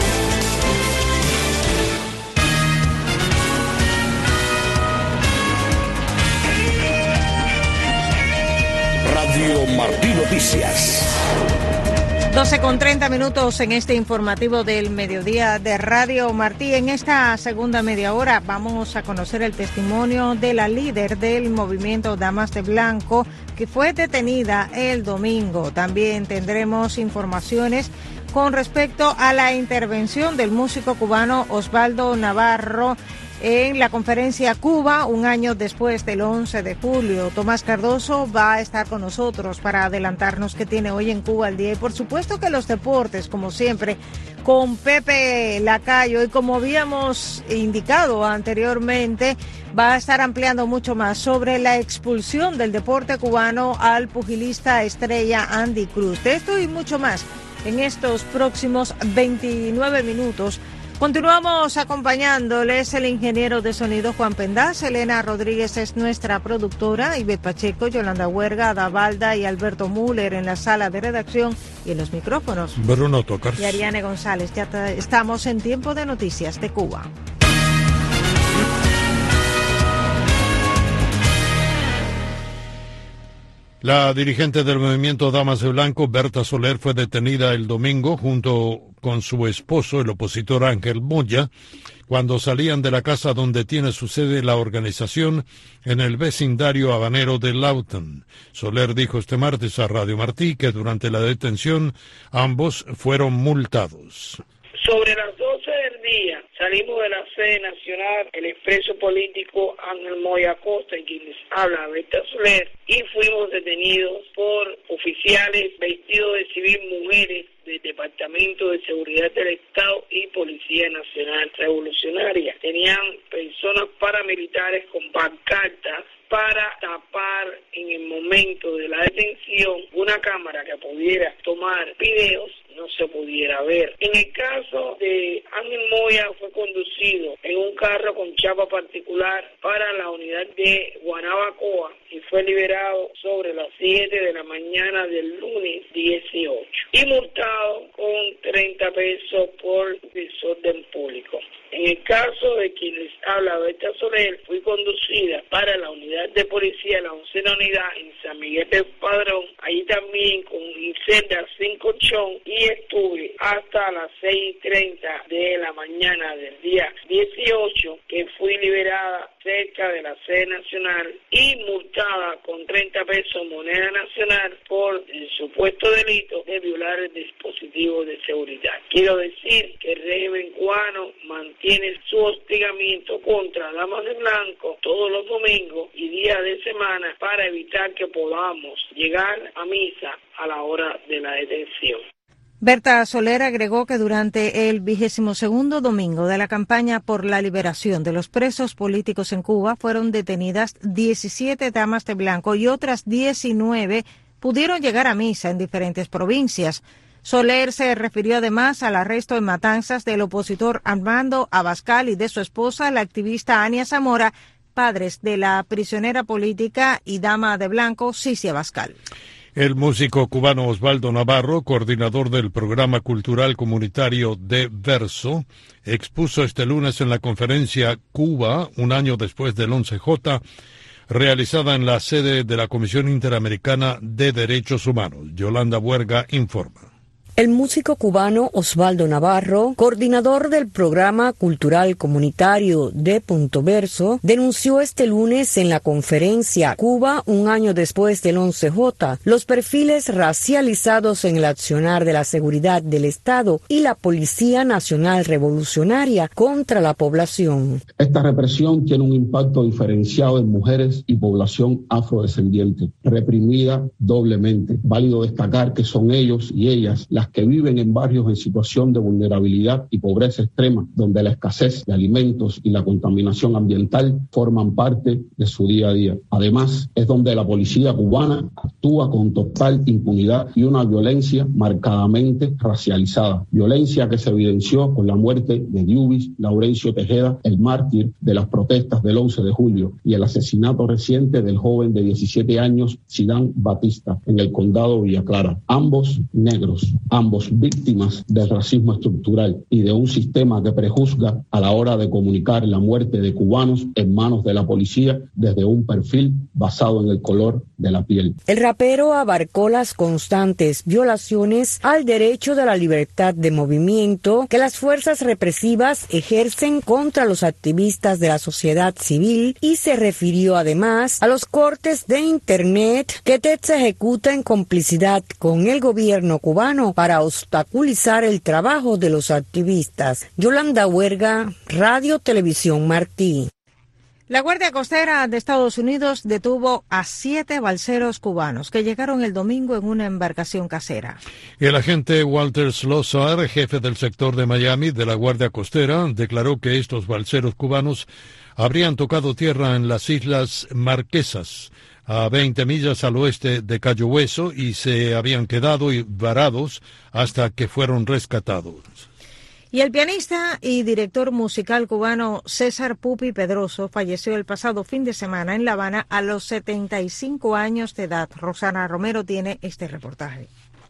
Radio Martí Noticias. doce con treinta minutos en este informativo del mediodía de Radio Martí. En esta segunda media hora vamos a conocer el testimonio de la líder del movimiento Damas de Blanco, que fue detenida el domingo. También tendremos informaciones con respecto a la intervención del músico cubano Osvaldo Navarro en la conferencia Cuba, un año después del once de julio. Tomás Cardoso va a estar con nosotros para adelantarnos qué tiene hoy en Cuba al día. Y por supuesto que los deportes, como siempre, con Pepe Lacayo. Y como habíamos indicado anteriormente, va a estar ampliando mucho más sobre la expulsión del deporte cubano al pugilista estrella Andy Cruz. De esto y mucho más en estos próximos veintinueve minutos. Continuamos acompañándoles el ingeniero de sonido Juan Pendaz, Elena Rodríguez es nuestra productora, Ivette Pacheco, Yolanda Huerga, Ada Balda y Alberto Müller en la sala de redacción y en los micrófonos. Bruno Tocars. Y Ariane González. Ya estamos en tiempo de noticias de Cuba. La dirigente del movimiento Damas de Blanco, Berta Soler, fue detenida el domingo junto con su esposo, el opositor Ángel Moya, cuando salían de la casa donde tiene su sede la organización en el vecindario habanero de Lawton. Soler dijo este martes a Radio Martí que durante la detención ambos fueron multados. Sobre las doce del día salimos de la sede nacional, el expreso político Ángel Moya Acosta, y quien les habla, Berta Soler, y fuimos detenidos por oficiales vestidos de civil, mujeres del Departamento de Seguridad del Estado y Policía Nacional Revolucionaria. Tenían personas paramilitares con pancartas para tapar en el momento de la detención una cámara que pudiera tomar videos, no se pudiera ver. En el caso de Ángel Moya, fue conducido en un carro con chapa particular para la unidad de Guanabacoa y fue liberado sobre las siete de la mañana del lunes dieciocho y multado con treinta pesos por desorden público. En el caso de quien les habla, Berta Soler, fui conducida para la unidad de policía, la oncena unidad en San Miguel del Padrón, allí también con celda sin colchón, y estuve hasta las seis y treinta de la mañana del día dieciocho, que fui liberada cerca de la sede nacional y multada con treinta pesos moneda nacional por el supuesto delito de violar el dispositivo de seguridad. Quiero decir que el régimen cubano mantiene su hostigamiento contra damas de blanco todos los domingos y días de semana para evitar que podamos llegar a misa a la hora de la detención. Berta Soler agregó que durante el vigésimo segundo domingo de la campaña por la liberación de los presos políticos en Cuba fueron detenidas diecisiete damas de blanco y otras diecinueve pudieron llegar a misa en diferentes provincias. Soler se refirió además al arresto en Matanzas del opositor Armando Abascal y de su esposa, la activista Ania Zamora, padres de la prisionera política y dama de blanco Cici Abascal. El músico cubano Osvaldo Navarro, coordinador del programa cultural comunitario de Verso, expuso este lunes en la conferencia Cuba, un año después del once J, realizada en la sede de la Comisión Interamericana de Derechos Humanos. Yolanda Buerga informa. El músico cubano Osvaldo Navarro, coordinador del programa cultural comunitario de Punto Verso, denunció este lunes en la conferencia Cuba, un año después del once J, los perfiles racializados en el accionar de la seguridad del Estado y la Policía Nacional Revolucionaria contra la población. Esta represión tiene un impacto diferenciado en mujeres y población afrodescendiente, reprimida doblemente. Válido destacar que son ellos y ellas las que viven en barrios en situación de vulnerabilidad y pobreza extrema, donde la escasez de alimentos y la contaminación ambiental forman parte de su día a día. Además, es donde la policía cubana actúa con total impunidad y una violencia marcadamente racializada. Violencia que se evidenció con la muerte de Diubis Laurencio Tejeda, el mártir de las protestas del once de julio, y el asesinato reciente del joven de diecisiete años, Sidán Batista, en el condado Villa Clara. Ambos negros, ambos víctimas del racismo estructural y de un sistema que prejuzga a la hora de comunicar la muerte de cubanos en manos de la policía desde un perfil basado en el color de la piel. El rapero abarcó las constantes violaciones al derecho de la libertad de movimiento que las fuerzas represivas ejercen contra los activistas de la sociedad civil y se refirió además a los cortes de internet que T E D se ejecuta en complicidad con el gobierno cubano para obstaculizar el trabajo de los activistas. Yolanda Huerga, Radio Televisión Martí. La Guardia Costera de Estados Unidos detuvo a siete balseros cubanos que llegaron el domingo en una embarcación casera. El agente Walter Slosar, jefe del sector de Miami de la Guardia Costera, declaró que estos balseros cubanos habrían tocado tierra en las Islas Marquesas, a veinte millas al oeste de Cayo Hueso, y se habían quedado varados hasta que fueron rescatados. Y el pianista y director musical cubano César Pupi Pedroso falleció el pasado fin de semana en La Habana a los setenta y cinco años de edad. Rosana Romero tiene este reportaje.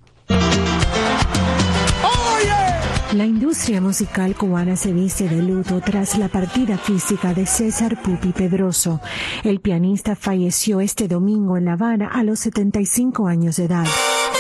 La industria musical cubana se viste de luto tras la partida física de César Pupi Pedroso. El pianista falleció este domingo en La Habana a los setenta y cinco años de edad.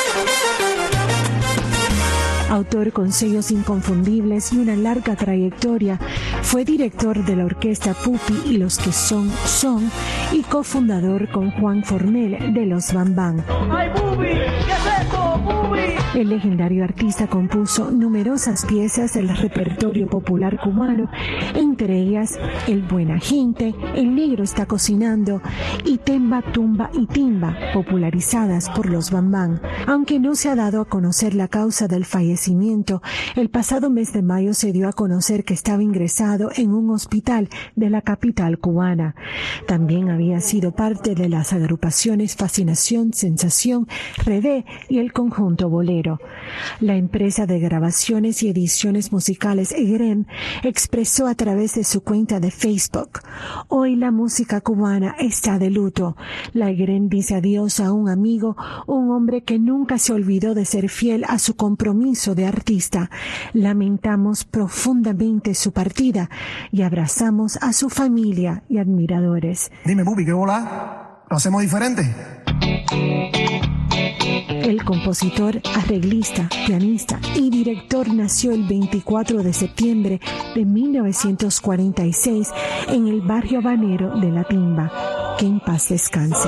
Autor con sellos inconfundibles y una larga trayectoria, fue director de la orquesta Pupi y Los que son, son, y cofundador con Juan Fornel de Los Bam Bam. ¡Ay, Pupi! ¿Qué es esto, Pupi? El legendario artista compuso numerosas piezas del repertorio popular cubano, entre ellas El Buena Gente, El Negro está cocinando y Temba, Tumba y Timba, popularizadas por Los Bam Bam. Aunque no se ha dado a conocer la causa del fallecimiento, el pasado mes de mayo se dio a conocer que estaba ingresado en un hospital de la capital cubana. También había sido parte de las agrupaciones Fascinación, Sensación, Redé y el conjunto Bolero. La empresa de grabaciones y ediciones musicales E G R E M expresó a través de su cuenta de Facebook: hoy la música cubana está de luto. La E G R E M dice adiós a un amigo, un hombre que nunca se olvidó de ser fiel a su compromiso de artista. Lamentamos profundamente su partida y abrazamos a su familia y admiradores. Dime, Pupi, ¿qué bola? ¿Lo hacemos diferente? El compositor, arreglista, pianista y director nació el veinticuatro de septiembre de mil novecientos cuarenta y seis en el barrio habanero de La Timba. Que en paz descanse.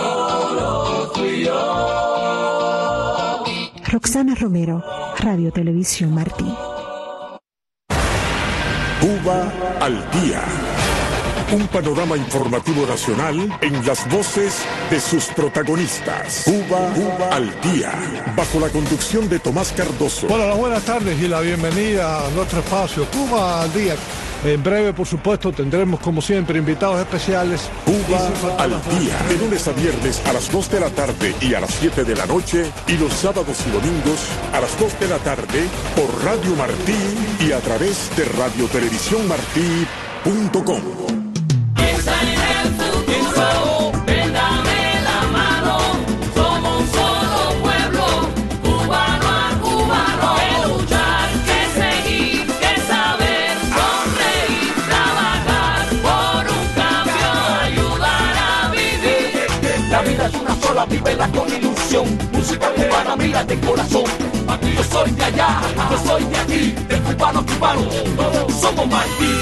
Roxana Romero, Radio Televisión Martí. Cuba al día. Un panorama informativo nacional en las voces de sus protagonistas. Cuba, Cuba al día. Bajo la conducción de Tomás Cardoso. Bueno, las buenas tardes y la bienvenida a nuestro espacio Cuba al día. En breve, por supuesto, tendremos como siempre invitados especiales. Cuba al día. De lunes a viernes a las dos de la tarde y a las siete de la noche. Y los sábados y domingos a las dos de la tarde por Radio Martí y a través de radio televisión martí punto com. Vívela con ilusión, música cubana, mira de corazón. Aquí yo soy de allá, yo soy de aquí, de cubano cubano, todos somos Martí.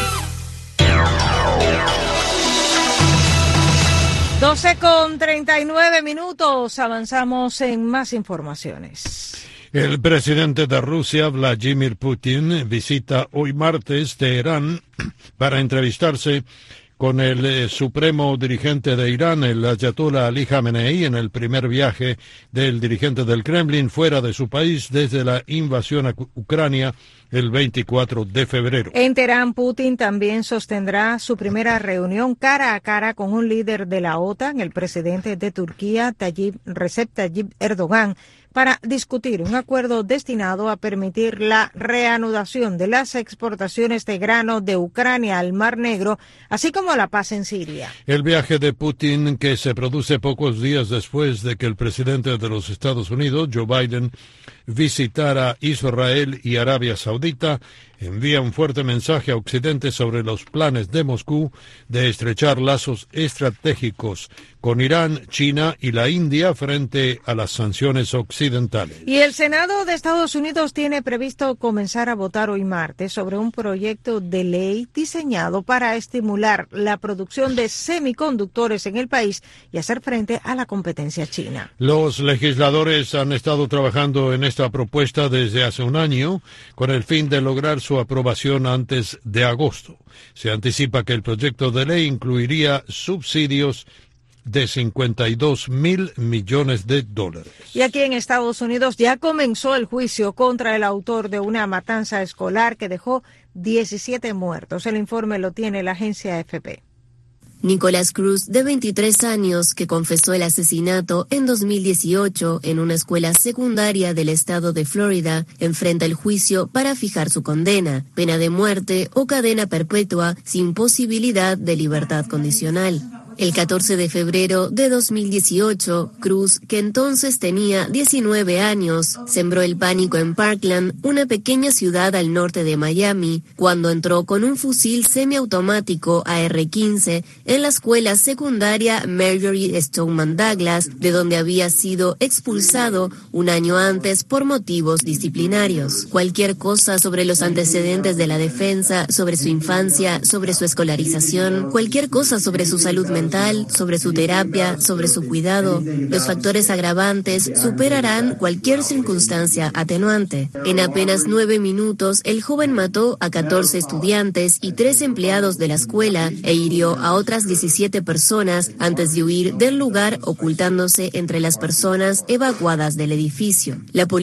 doce con treinta y nueve minutos, avanzamos en más informaciones. El presidente de Rusia, Vladimir Putin, visita hoy martes Teherán para entrevistarse con el eh, supremo dirigente de Irán, el Ayatollah Ali Khamenei, en el primer viaje del dirigente del Kremlin fuera de su país desde la invasión a Ucrania el veinticuatro de febrero. En Teherán, Putin también sostendrá su primera reunión cara a cara con un líder de la OTAN, el presidente de Turquía, Tayyip, Recep Tayyip Erdogan, para discutir un acuerdo destinado a permitir la reanudación de las exportaciones de grano de Ucrania al Mar Negro, así como la paz en Siria. El viaje de Putin, que se produce pocos días después de que el presidente de los Estados Unidos, Joe Biden, visitara Israel y Arabia Saudita, envía un fuerte mensaje a Occidente sobre los planes de Moscú de estrechar lazos estratégicos con Irán, China y la India frente a las sanciones occidentales. Y el Senado de Estados Unidos tiene previsto comenzar a votar hoy martes sobre un proyecto de ley diseñado para estimular la producción de semiconductores en el país y hacer frente a la competencia china. Los legisladores han estado trabajando en esta propuesta desde hace un año con el fin de lograr su aprobación antes de agosto. Se anticipa que el proyecto de ley incluiría subsidios de cincuenta y dos mil millones de dólares. Y aquí en Estados Unidos ya comenzó el juicio contra el autor de una matanza escolar que dejó diecisiete muertos. El informe lo tiene la agencia A F P. Nicolás Cruz, de veintitrés años, que confesó el asesinato en dos mil dieciocho en una escuela secundaria del estado de Florida, enfrenta el juicio para fijar su condena, pena de muerte o cadena perpetua sin posibilidad de libertad condicional. El catorce de febrero de dos mil dieciocho, Cruz, que entonces tenía diecinueve años, sembró el pánico en Parkland, una pequeña ciudad al norte de Miami, cuando entró con un fusil semiautomático A R quince en la escuela secundaria Marjory Stoneman Douglas, de donde había sido expulsado un año antes por motivos disciplinarios. Cualquier cosa sobre los antecedentes de la defensa, sobre su infancia, sobre su escolarización, cualquier cosa sobre su salud mental, sobre su terapia, sobre su cuidado. Los factores agravantes superarán cualquier circunstancia atenuante. En apenas nueve minutos, el joven mató a catorce estudiantes y tres empleados de la escuela e hirió a otras diecisiete personas antes de huir del lugar, ocultándose entre las personas evacuadas del edificio. La pol-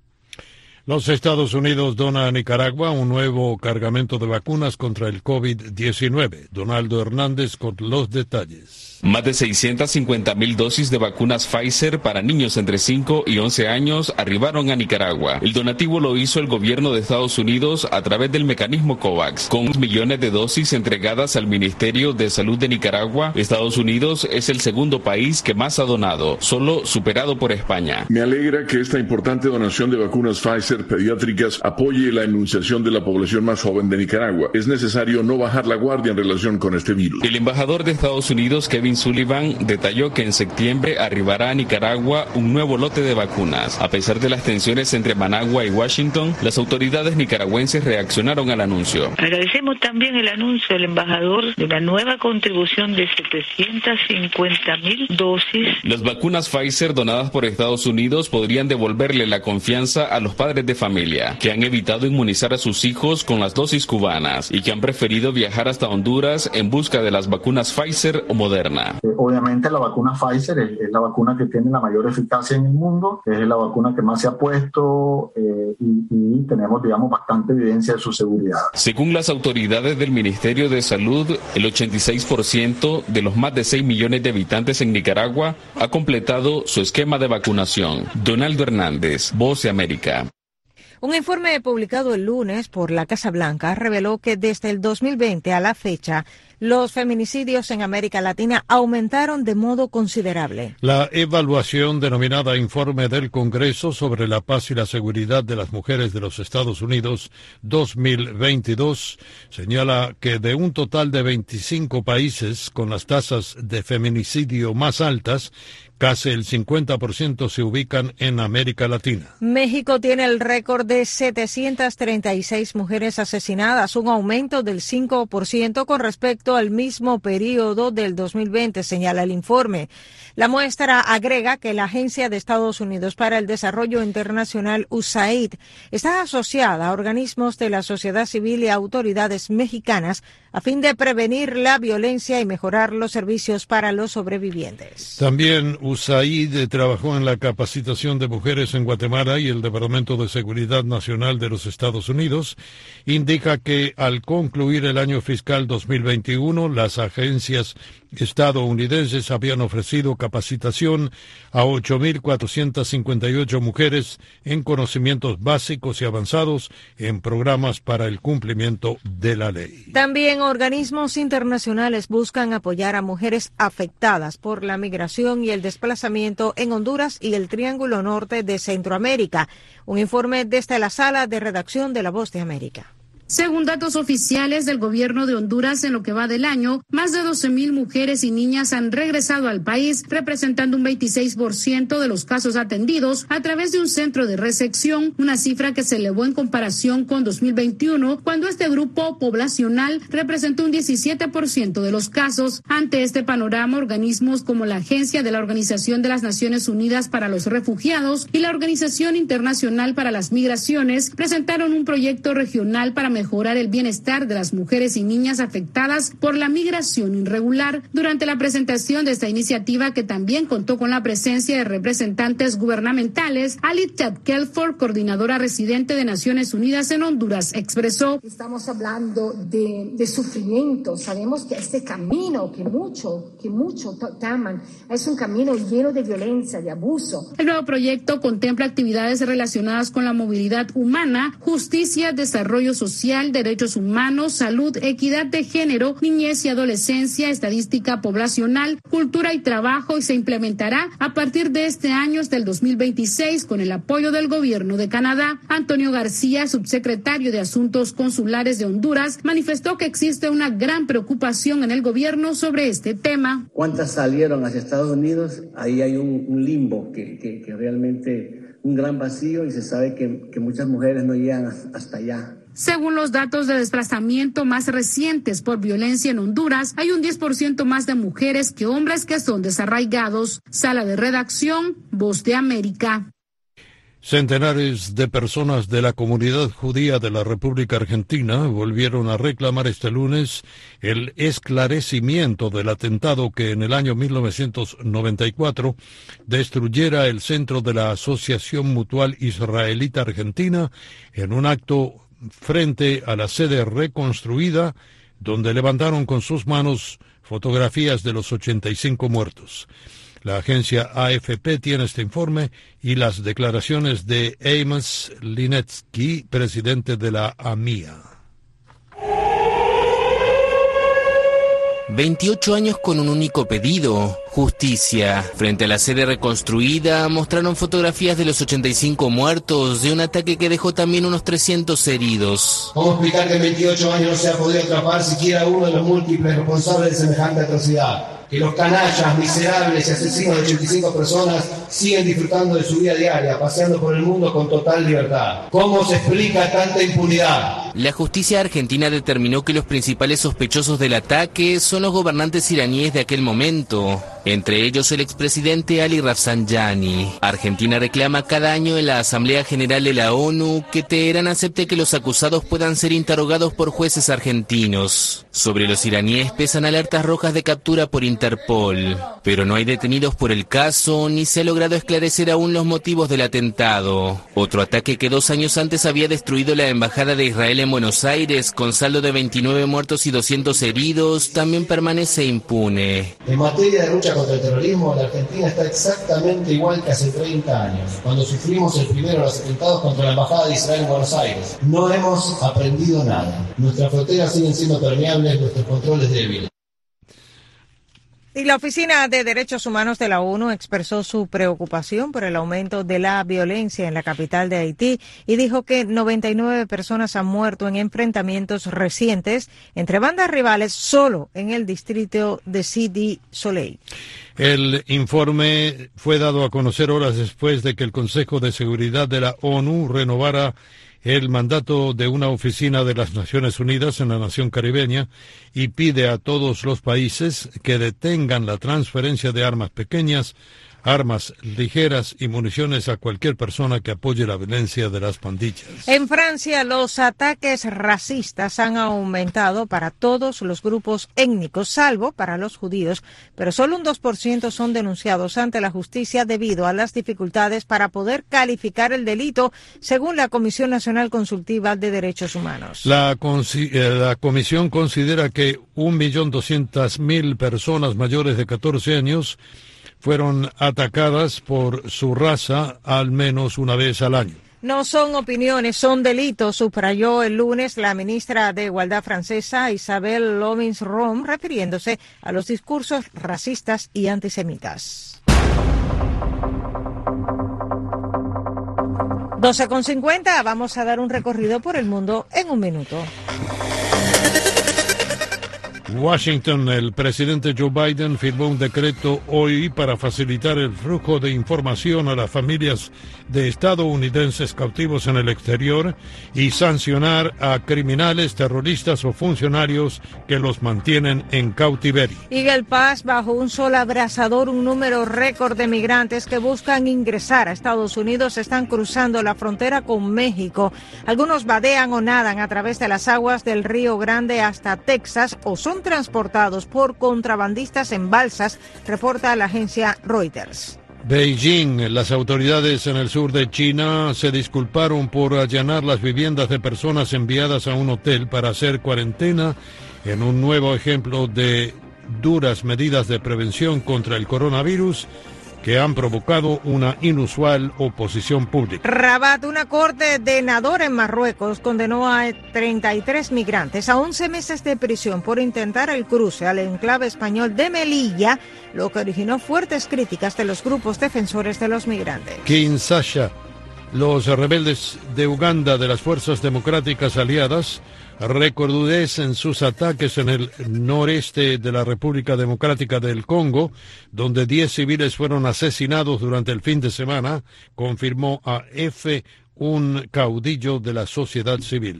Los Estados Unidos dona a Nicaragua un nuevo cargamento de vacunas contra el COVID diecinueve. Donaldo Hernández con los detalles. Más de seiscientas cincuenta mil dosis de vacunas Pfizer para niños entre cinco y once años arribaron a Nicaragua. El donativo lo hizo el gobierno de Estados Unidos a través del mecanismo COVAX. Con millones de dosis entregadas al Ministerio de Salud de Nicaragua, Estados Unidos es el segundo país que más ha donado, solo superado por España. Me alegra que esta importante donación de vacunas Pfizer Pfizer Pediátricas apoye la inmunización de la población más joven de Nicaragua. Es necesario no bajar la guardia en relación con este virus. El embajador de Estados Unidos, Kevin Sullivan, detalló que en septiembre arribará a Nicaragua un nuevo lote de vacunas. A pesar de las tensiones entre Managua y Washington, las autoridades nicaragüenses reaccionaron al anuncio. Agradecemos también el anuncio del embajador de la nueva contribución de setecientas cincuenta mil dosis. Las vacunas Pfizer donadas por Estados Unidos podrían devolverle la confianza a los padres de familia, que han evitado inmunizar a sus hijos con las dosis cubanas y que han preferido viajar hasta Honduras en busca de las vacunas Pfizer o Moderna. Eh, obviamente la vacuna Pfizer es, es la vacuna que tiene la mayor eficacia en el mundo, es la vacuna que más se ha puesto eh, y, y tenemos, digamos, bastante evidencia de su seguridad. Según las autoridades del Ministerio de Salud, el ochenta y seis por ciento de los más de seis millones de habitantes en Nicaragua ha completado su esquema de vacunación. Donaldo Hernández, Voz de América. Un informe publicado el lunes por la Casa Blanca reveló que desde el dos mil veinte a la fecha, los feminicidios en América Latina aumentaron de modo considerable. La evaluación denominada Informe del Congreso sobre la Paz y la Seguridad de las Mujeres de los Estados Unidos dos mil veintidós señala que de un total de veinticinco países con las tasas de feminicidio más altas, casi el cincuenta por ciento se ubican en América Latina. México tiene el récord de setecientas treinta y seis mujeres asesinadas, un aumento del cinco por ciento con respecto al mismo periodo del dos mil veinte, señala el informe. La muestra agrega que la Agencia de Estados Unidos para el Desarrollo Internacional, U S A I D, está asociada a organismos de la sociedad civil y autoridades mexicanas a fin de prevenir la violencia y mejorar los servicios para los sobrevivientes. También U S A I D trabajó en la capacitación de mujeres en Guatemala y el Departamento de Seguridad Nacional de los Estados Unidos indica que al concluir el año fiscal dos mil veintiuno, las agencias estadounidenses habían ofrecido capacitación a ocho mil cuatrocientas cincuenta y ocho mujeres en conocimientos básicos y avanzados en programas para el cumplimiento de la ley. También organismos internacionales buscan apoyar a mujeres afectadas por la migración y el desplazamiento en Honduras y el Triángulo Norte de Centroamérica. Un informe desde la sala de redacción de La Voz de América. Según datos oficiales del gobierno de Honduras, en lo que va del año, más de doce mil mujeres y niñas han regresado al país, representando un veintiséis por ciento de los casos atendidos a través de un centro de recepción, una cifra que se elevó en comparación con dos mil veintiuno, cuando este grupo poblacional representó un diecisiete por ciento de los casos. Ante este panorama, organismos como la Agencia de la Organización de las Naciones Unidas para los Refugiados y la Organización Internacional para las Migraciones presentaron un proyecto regional para mejorar el bienestar de las mujeres y niñas afectadas por la migración irregular. Durante la presentación de esta iniciativa, que también contó con la presencia de representantes gubernamentales, Alicia Kelford, coordinadora residente de Naciones Unidas en Honduras, expresó: Estamos hablando de, de sufrimiento. Sabemos que este camino que mucho, que mucho toman, es un camino lleno de violencia, de abuso. El nuevo proyecto contempla actividades relacionadas con la movilidad humana, justicia, desarrollo social, derechos humanos, salud, equidad de género, niñez y adolescencia, estadística poblacional, cultura y trabajo, y se implementará a partir de este año hasta el dos mil veintiséis con el apoyo del gobierno de Canadá. Antonio García, subsecretario de Asuntos Consulares de Honduras, manifestó que existe una gran preocupación en el gobierno sobre este tema. ¿Cuántas salieron hacia Estados Unidos? Ahí hay un, un limbo que, que, que realmente un gran vacío, y se sabe que, que muchas mujeres no llegan hasta allá. Según los datos de desplazamiento más recientes por violencia en Honduras, hay un diez por ciento más de mujeres que hombres que son desarraigados. Sala de redacción, Voz de América. Centenares de personas de la comunidad judía de la República Argentina volvieron a reclamar este lunes el esclarecimiento del atentado que en el año mil novecientos noventa y cuatro destruyera el centro de la Asociación Mutual Israelita Argentina en un acto frente a la sede reconstruida, donde levantaron con sus manos fotografías de los ochenta y cinco muertos. La agencia A F P tiene este informe y las declaraciones de Amos Linetsky, presidente de la A M I A. veintiocho años con un único pedido: justicia. Frente a la sede reconstruida, mostraron fotografías de los ochenta y cinco muertos de un ataque que dejó también unos trescientos heridos. ¿Cómo explicar que en veintiocho años no se ha podido atrapar siquiera uno de los múltiples responsables de semejante atrocidad? Que los canallas, miserables y asesinos de ochenta y cinco personas siguen disfrutando de su vida diaria, paseando por el mundo con total libertad. ¿Cómo se explica tanta impunidad? La justicia argentina determinó que los principales sospechosos del ataque son los gobernantes iraníes de aquel momento, entre ellos el expresidente Ali Rafsanjani. Argentina reclama cada año en la Asamblea General de la ONU que Teherán acepte que los acusados puedan ser interrogados por jueces argentinos. Sobre los iraníes pesan alertas rojas de captura por Interpol, pero no hay detenidos por el caso ni se ha logrado esclarecer aún los motivos del atentado. Otro ataque que dos años antes había destruido la embajada de Israel en Buenos Aires, con saldo de veintinueve muertos y doscientos heridos, también permanece impune. En materia de lucha contra el terrorismo, la Argentina está exactamente igual que hace treinta años, cuando sufrimos el primero de los atentados contra la embajada de Israel en Buenos Aires. No hemos aprendido nada. Nuestras fronteras siguen siendo permeables, nuestros controles débiles. Y la Oficina de Derechos Humanos de la ONU expresó su preocupación por el aumento de la violencia en la capital de Haití y dijo que noventa y nueve personas han muerto en enfrentamientos recientes entre bandas rivales solo en el distrito de Sidi Soleil. El informe fue dado a conocer horas después de que el Consejo de Seguridad de la ONU renovara el mandato de una oficina de las Naciones Unidas en la nación caribeña y pide a todos los países que detengan la transferencia de armas pequeñas, armas ligeras y municiones a cualquier persona que apoye la violencia de las pandillas. En Francia, los ataques racistas han aumentado para todos los grupos étnicos, salvo para los judíos, pero solo un dos por ciento son denunciados ante la justicia debido a las dificultades para poder calificar el delito, según la Comisión Nacional Consultiva de Derechos Humanos. La, la comisión considera que un millón doscientas mil personas mayores de catorce años fueron atacadas por su raza al menos una vez al año. No son opiniones, son delitos, subrayó el lunes la ministra de Igualdad francesa Isabelle Lomins-Rom, refiriéndose a los discursos racistas y antisemitas. doce con cincuenta, vamos a dar un recorrido por el mundo en un minuto. Washington, el presidente Joe Biden firmó un decreto hoy para facilitar el flujo de información a las familias de estadounidenses cautivos en el exterior y sancionar a criminales, terroristas o funcionarios que los mantienen en cautiverio. Eagle Pass, bajo un sol abrasador, un número récord de migrantes que buscan ingresar a Estados Unidos están cruzando la frontera con México. Algunos vadean o nadan a través de las aguas del Río Grande hasta Texas o son transportados por contrabandistas en balsas, reporta la agencia Reuters. Beijing, las autoridades en el sur de China se disculparon por allanar las viviendas de personas enviadas a un hotel para hacer cuarentena en un nuevo ejemplo de duras medidas de prevención contra el coronavirus que han provocado una inusual oposición pública. Rabat, una corte de Nador en Marruecos, condenó a treinta y tres migrantes a once meses de prisión por intentar el cruce al enclave español de Melilla, lo que originó fuertes críticas de los grupos defensores de los migrantes. Kinshasa, los rebeldes de Uganda de las Fuerzas Democráticas Aliadas recrudecen sus ataques en el noreste de la República Democrática del Congo, donde diez civiles fueron asesinados durante el fin de semana, confirmó A F un caudillo de la sociedad civil.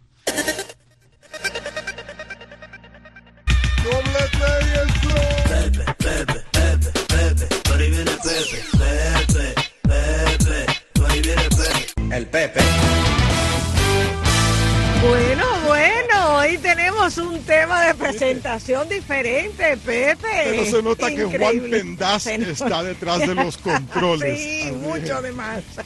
El Pepe. Bueno, bueno, hoy tenemos un tema de presentación diferente, Pepe. Pero se nota Increíble. que Juan Pendaz está detrás de los controles. Sí, mucho además.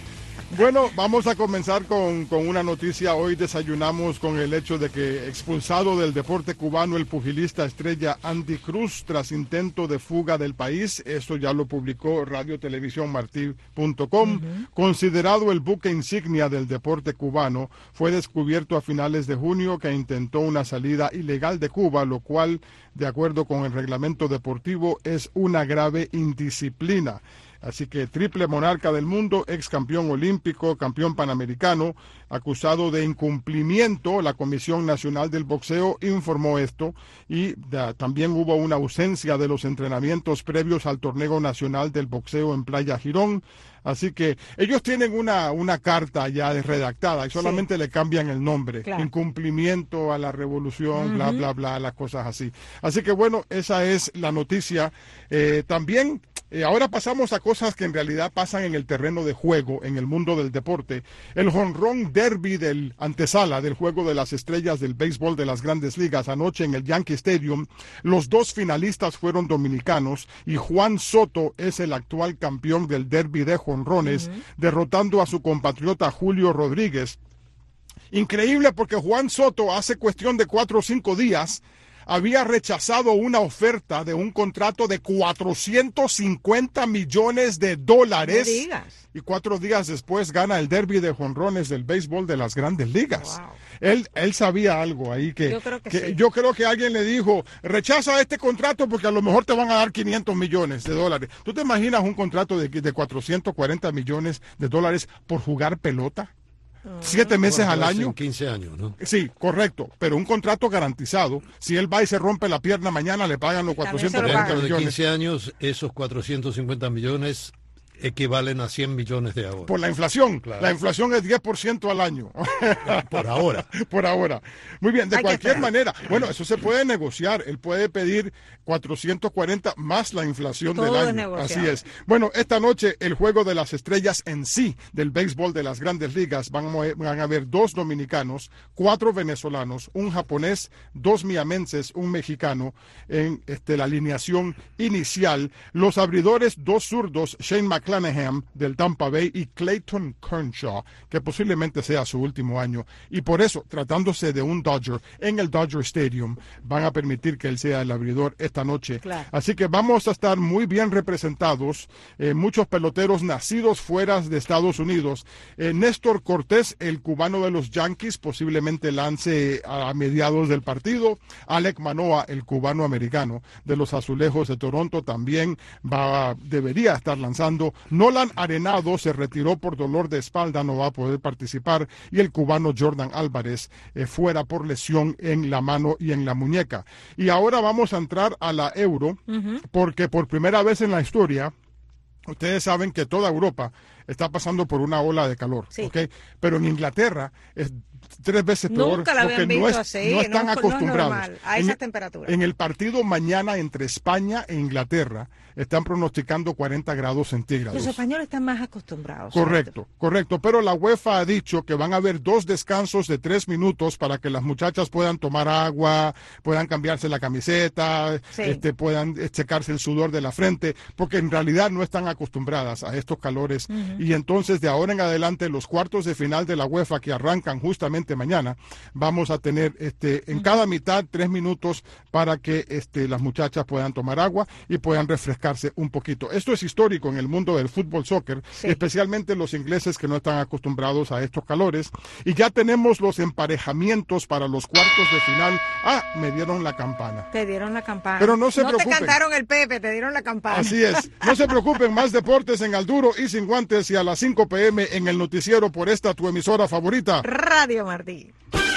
Bueno, vamos a comenzar con, con una noticia. Hoy desayunamos con el hecho de que expulsado del deporte cubano el pugilista estrella Andy Cruz tras intento de fuga del país. Esto ya lo publicó radio televisión martí punto com. Uh-huh. Considerado el buque insignia del deporte cubano, fue descubierto a finales de junio que intentó una salida ilegal de Cuba, lo cual, de acuerdo con el reglamento deportivo, es una grave indisciplina. Así que triple monarca del mundo, ex campeón olímpico, campeón panamericano, acusado de incumplimiento. La Comisión Nacional del Boxeo informó esto y da, también hubo una ausencia de los entrenamientos previos al torneo nacional del boxeo en Playa Girón. Así que ellos tienen una, una carta ya redactada y solamente sí. le cambian el nombre. Claro. Incumplimiento a la revolución, uh-huh. bla, bla, bla, las cosas así. Así que bueno, esa es la noticia. Eh, también... Eh, ahora pasamos a cosas que en realidad pasan en el terreno de juego, en el mundo del deporte. El jonrón derby del antesala del Juego de las Estrellas del béisbol de las Grandes Ligas anoche en el Yankee Stadium. Los dos finalistas fueron dominicanos y Juan Soto es el actual campeón del derby de jonrones, uh-huh. derrotando a su compatriota Julio Rodríguez. Increíble porque Juan Soto hace cuestión de cuatro o cinco días había rechazado una oferta de un contrato de cuatrocientos cincuenta millones de dólares. No digas. Y cuatro días después gana el derby de jonrones del béisbol de las Grandes Ligas. Wow. Él, él sabía algo ahí que, yo creo que, que sí. yo creo que alguien le dijo, rechaza este contrato porque a lo mejor te van a dar quinientos millones de dólares. ¿Tú te imaginas un contrato de, de cuatrocientos cuarenta millones de dólares por jugar pelota? Siete meses al año. quince años, ¿no? Sí, correcto, pero un contrato garantizado. Si él va y se rompe la pierna mañana, le pagan los cuatrocientos cuarenta millones. De quince años, esos cuatrocientos cincuenta millones equivalen a cien millones de ahora. Por la inflación. Claro. La inflación es diez por ciento al año. Por ahora. Por ahora. Muy bien, de Hay cualquier manera. Bueno, eso se puede negociar. Él puede pedir cuatrocientos cuarenta más la inflación Todo del es año. negociable. Así es. Bueno, esta noche el Juego de las Estrellas en sí del béisbol de las Grandes Ligas van a, van a haber dos dominicanos, cuatro venezolanos, un japonés, dos miamenses, un mexicano en este, la alineación inicial. Los abridores, dos zurdos, Shane McClanahan del Tampa Bay y Clayton Kershaw, que posiblemente sea su último año. Y por eso, tratándose de un Dodger en el Dodger Stadium, van a permitir que él sea el abridor esta noche. Claro. Así que vamos a estar muy bien representados. Eh, muchos peloteros nacidos fuera de Estados Unidos. Eh, Néstor Cortés, el cubano de los Yankees, posiblemente lance a mediados del partido. Alek Manoah, el cubano americano de los Azulejos de Toronto, también va, debería estar lanzando. Nolan Arenado se retiró por dolor de espalda, no va a poder participar, y el cubano Jordan Álvarez eh, fuera por lesión en la mano y en la muñeca. Y ahora vamos a entrar a la Euro, uh-huh. porque por primera vez en la historia, ustedes saben que toda Europa está pasando por una ola de calor, sí. ¿okay? Pero en Inglaterra es tres veces peor. Nunca la habían visto no es, así, no están no, acostumbrados. No es normal, a esa temperatura. En el partido mañana entre España e Inglaterra están pronosticando cuarenta grados centígrados. Los españoles están más acostumbrados. Correcto, ¿cierto? correcto. Pero la UEFA ha dicho que van a haber dos descansos de tres minutos para que las muchachas puedan tomar agua, puedan cambiarse la camiseta, sí. este, puedan secarse el sudor de la frente, porque en realidad no están acostumbradas a estos calores. Uh-huh. Y entonces de ahora en adelante los cuartos de final de la UEFA que arrancan justamente mañana, vamos a tener este, en uh-huh. cada mitad tres minutos para que este, las muchachas puedan tomar agua y puedan refrescar un poquito. Esto es histórico en el mundo del fútbol soccer, sí. especialmente los ingleses que no están acostumbrados a estos calores. Y ya tenemos los emparejamientos para los cuartos de final. Ah, me dieron la campana. Te dieron la campana. Pero no se no preocupen. No te cantaron el Pepe, te dieron la campana. Así es. No se preocupen, más deportes en Al Duro y Sin Guantes y a las cinco pe eme en el noticiero por esta tu emisora favorita. Radio Martí.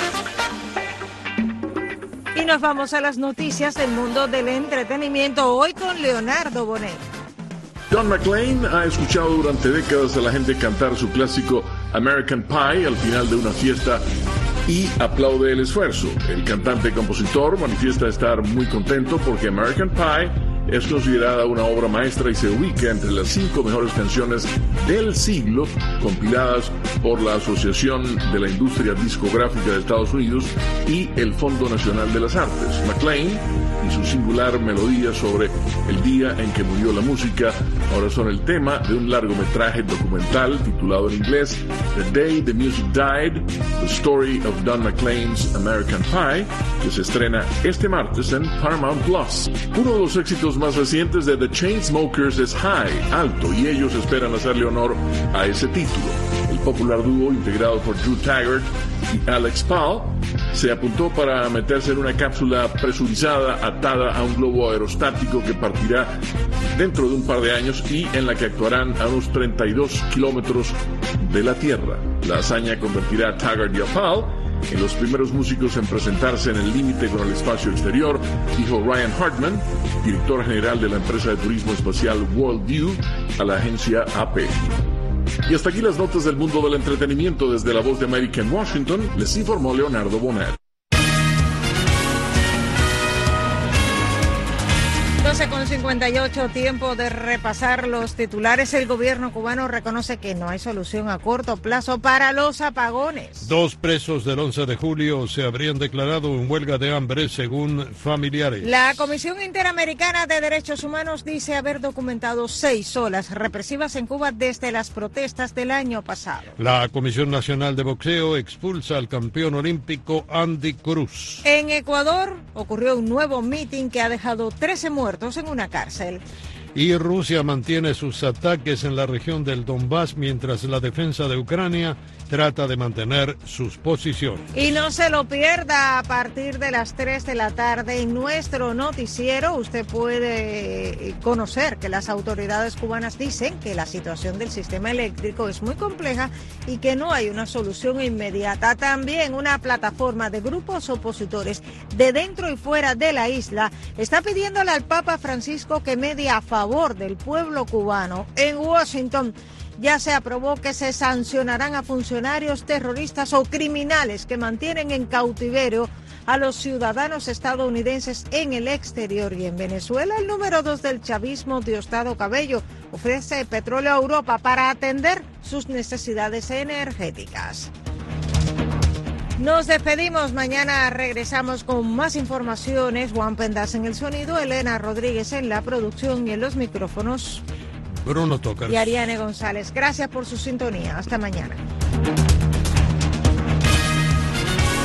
Y nos vamos a las noticias del mundo del entretenimiento, hoy con Leonardo Bonet. John McClane ha escuchado durante décadas a la gente cantar su clásico American Pie al final de una fiesta y aplaude el esfuerzo. El cantante y compositor manifiesta estar muy contento porque American Pie es considerada una obra maestra y se ubica entre las cinco mejores canciones del siglo compiladas por la Asociación de la Industria Discográfica de Estados Unidos y el Fondo Nacional de las Artes. McLean y su singular melodía sobre el día en que murió la música ahora son el tema de un largometraje documental titulado en inglés The Day the Music Died, The Story of Don McLean's American Pie, que se estrena este martes en Paramount Plus. Uno de los éxitos más recientes de The Chainsmokers es High, alto, y ellos esperan hacerle honor a ese título. El popular dúo, integrado por Drew Taggart y Alex Paul, se apuntó para meterse en una cápsula presurizada atada a un globo aerostático que partirá dentro de un par de años y en la que actuarán a unos treinta y dos kilómetros de la Tierra. La hazaña convertirá a Taggart y a Paul en los primeros músicos en presentarse en el límite con el espacio exterior, dijo Ryan Hartman, director general de la empresa de turismo espacial Worldview, a la agencia A P. Y hasta aquí las notas del mundo del entretenimiento. Desde La Voz de América en Washington, les informó Leonardo Bonet. doce con cincuenta y ocho, tiempo de repasar los titulares. El gobierno cubano reconoce que no hay solución a corto plazo para los apagones. Dos presos del once de julio se habrían declarado en huelga de hambre según familiares. La Comisión Interamericana de Derechos Humanos dice haber documentado seis olas represivas en Cuba desde las protestas del año pasado. La Comisión Nacional de Boxeo expulsa al campeón olímpico Andy Cruz. En Ecuador ocurrió un nuevo mitin que ha dejado trece muertos en una cárcel. Y Rusia mantiene sus ataques en la región del Donbass mientras la defensa de Ucrania trata de mantener sus posiciones. Y no se lo pierda a partir de las tres de la tarde en nuestro noticiero. Usted puede conocer que las autoridades cubanas dicen que la situación del sistema eléctrico es muy compleja y que no hay una solución inmediata. También una plataforma de grupos opositores de dentro y fuera de la isla está pidiéndole al Papa Francisco que medie a favor del pueblo cubano. En Washington ya se aprobó que se sancionarán a funcionarios terroristas o criminales que mantienen en cautiverio a los ciudadanos estadounidenses en el exterior. Y en Venezuela, el número dos del chavismo, Diosdado Cabello, ofrece petróleo a Europa para atender sus necesidades energéticas. Nos despedimos, mañana regresamos con más informaciones. Juan Pendas en el sonido, Elena Rodríguez en la producción y en los micrófonos, Bruno Tocas y Ariane González. Gracias por su sintonía. Hasta mañana.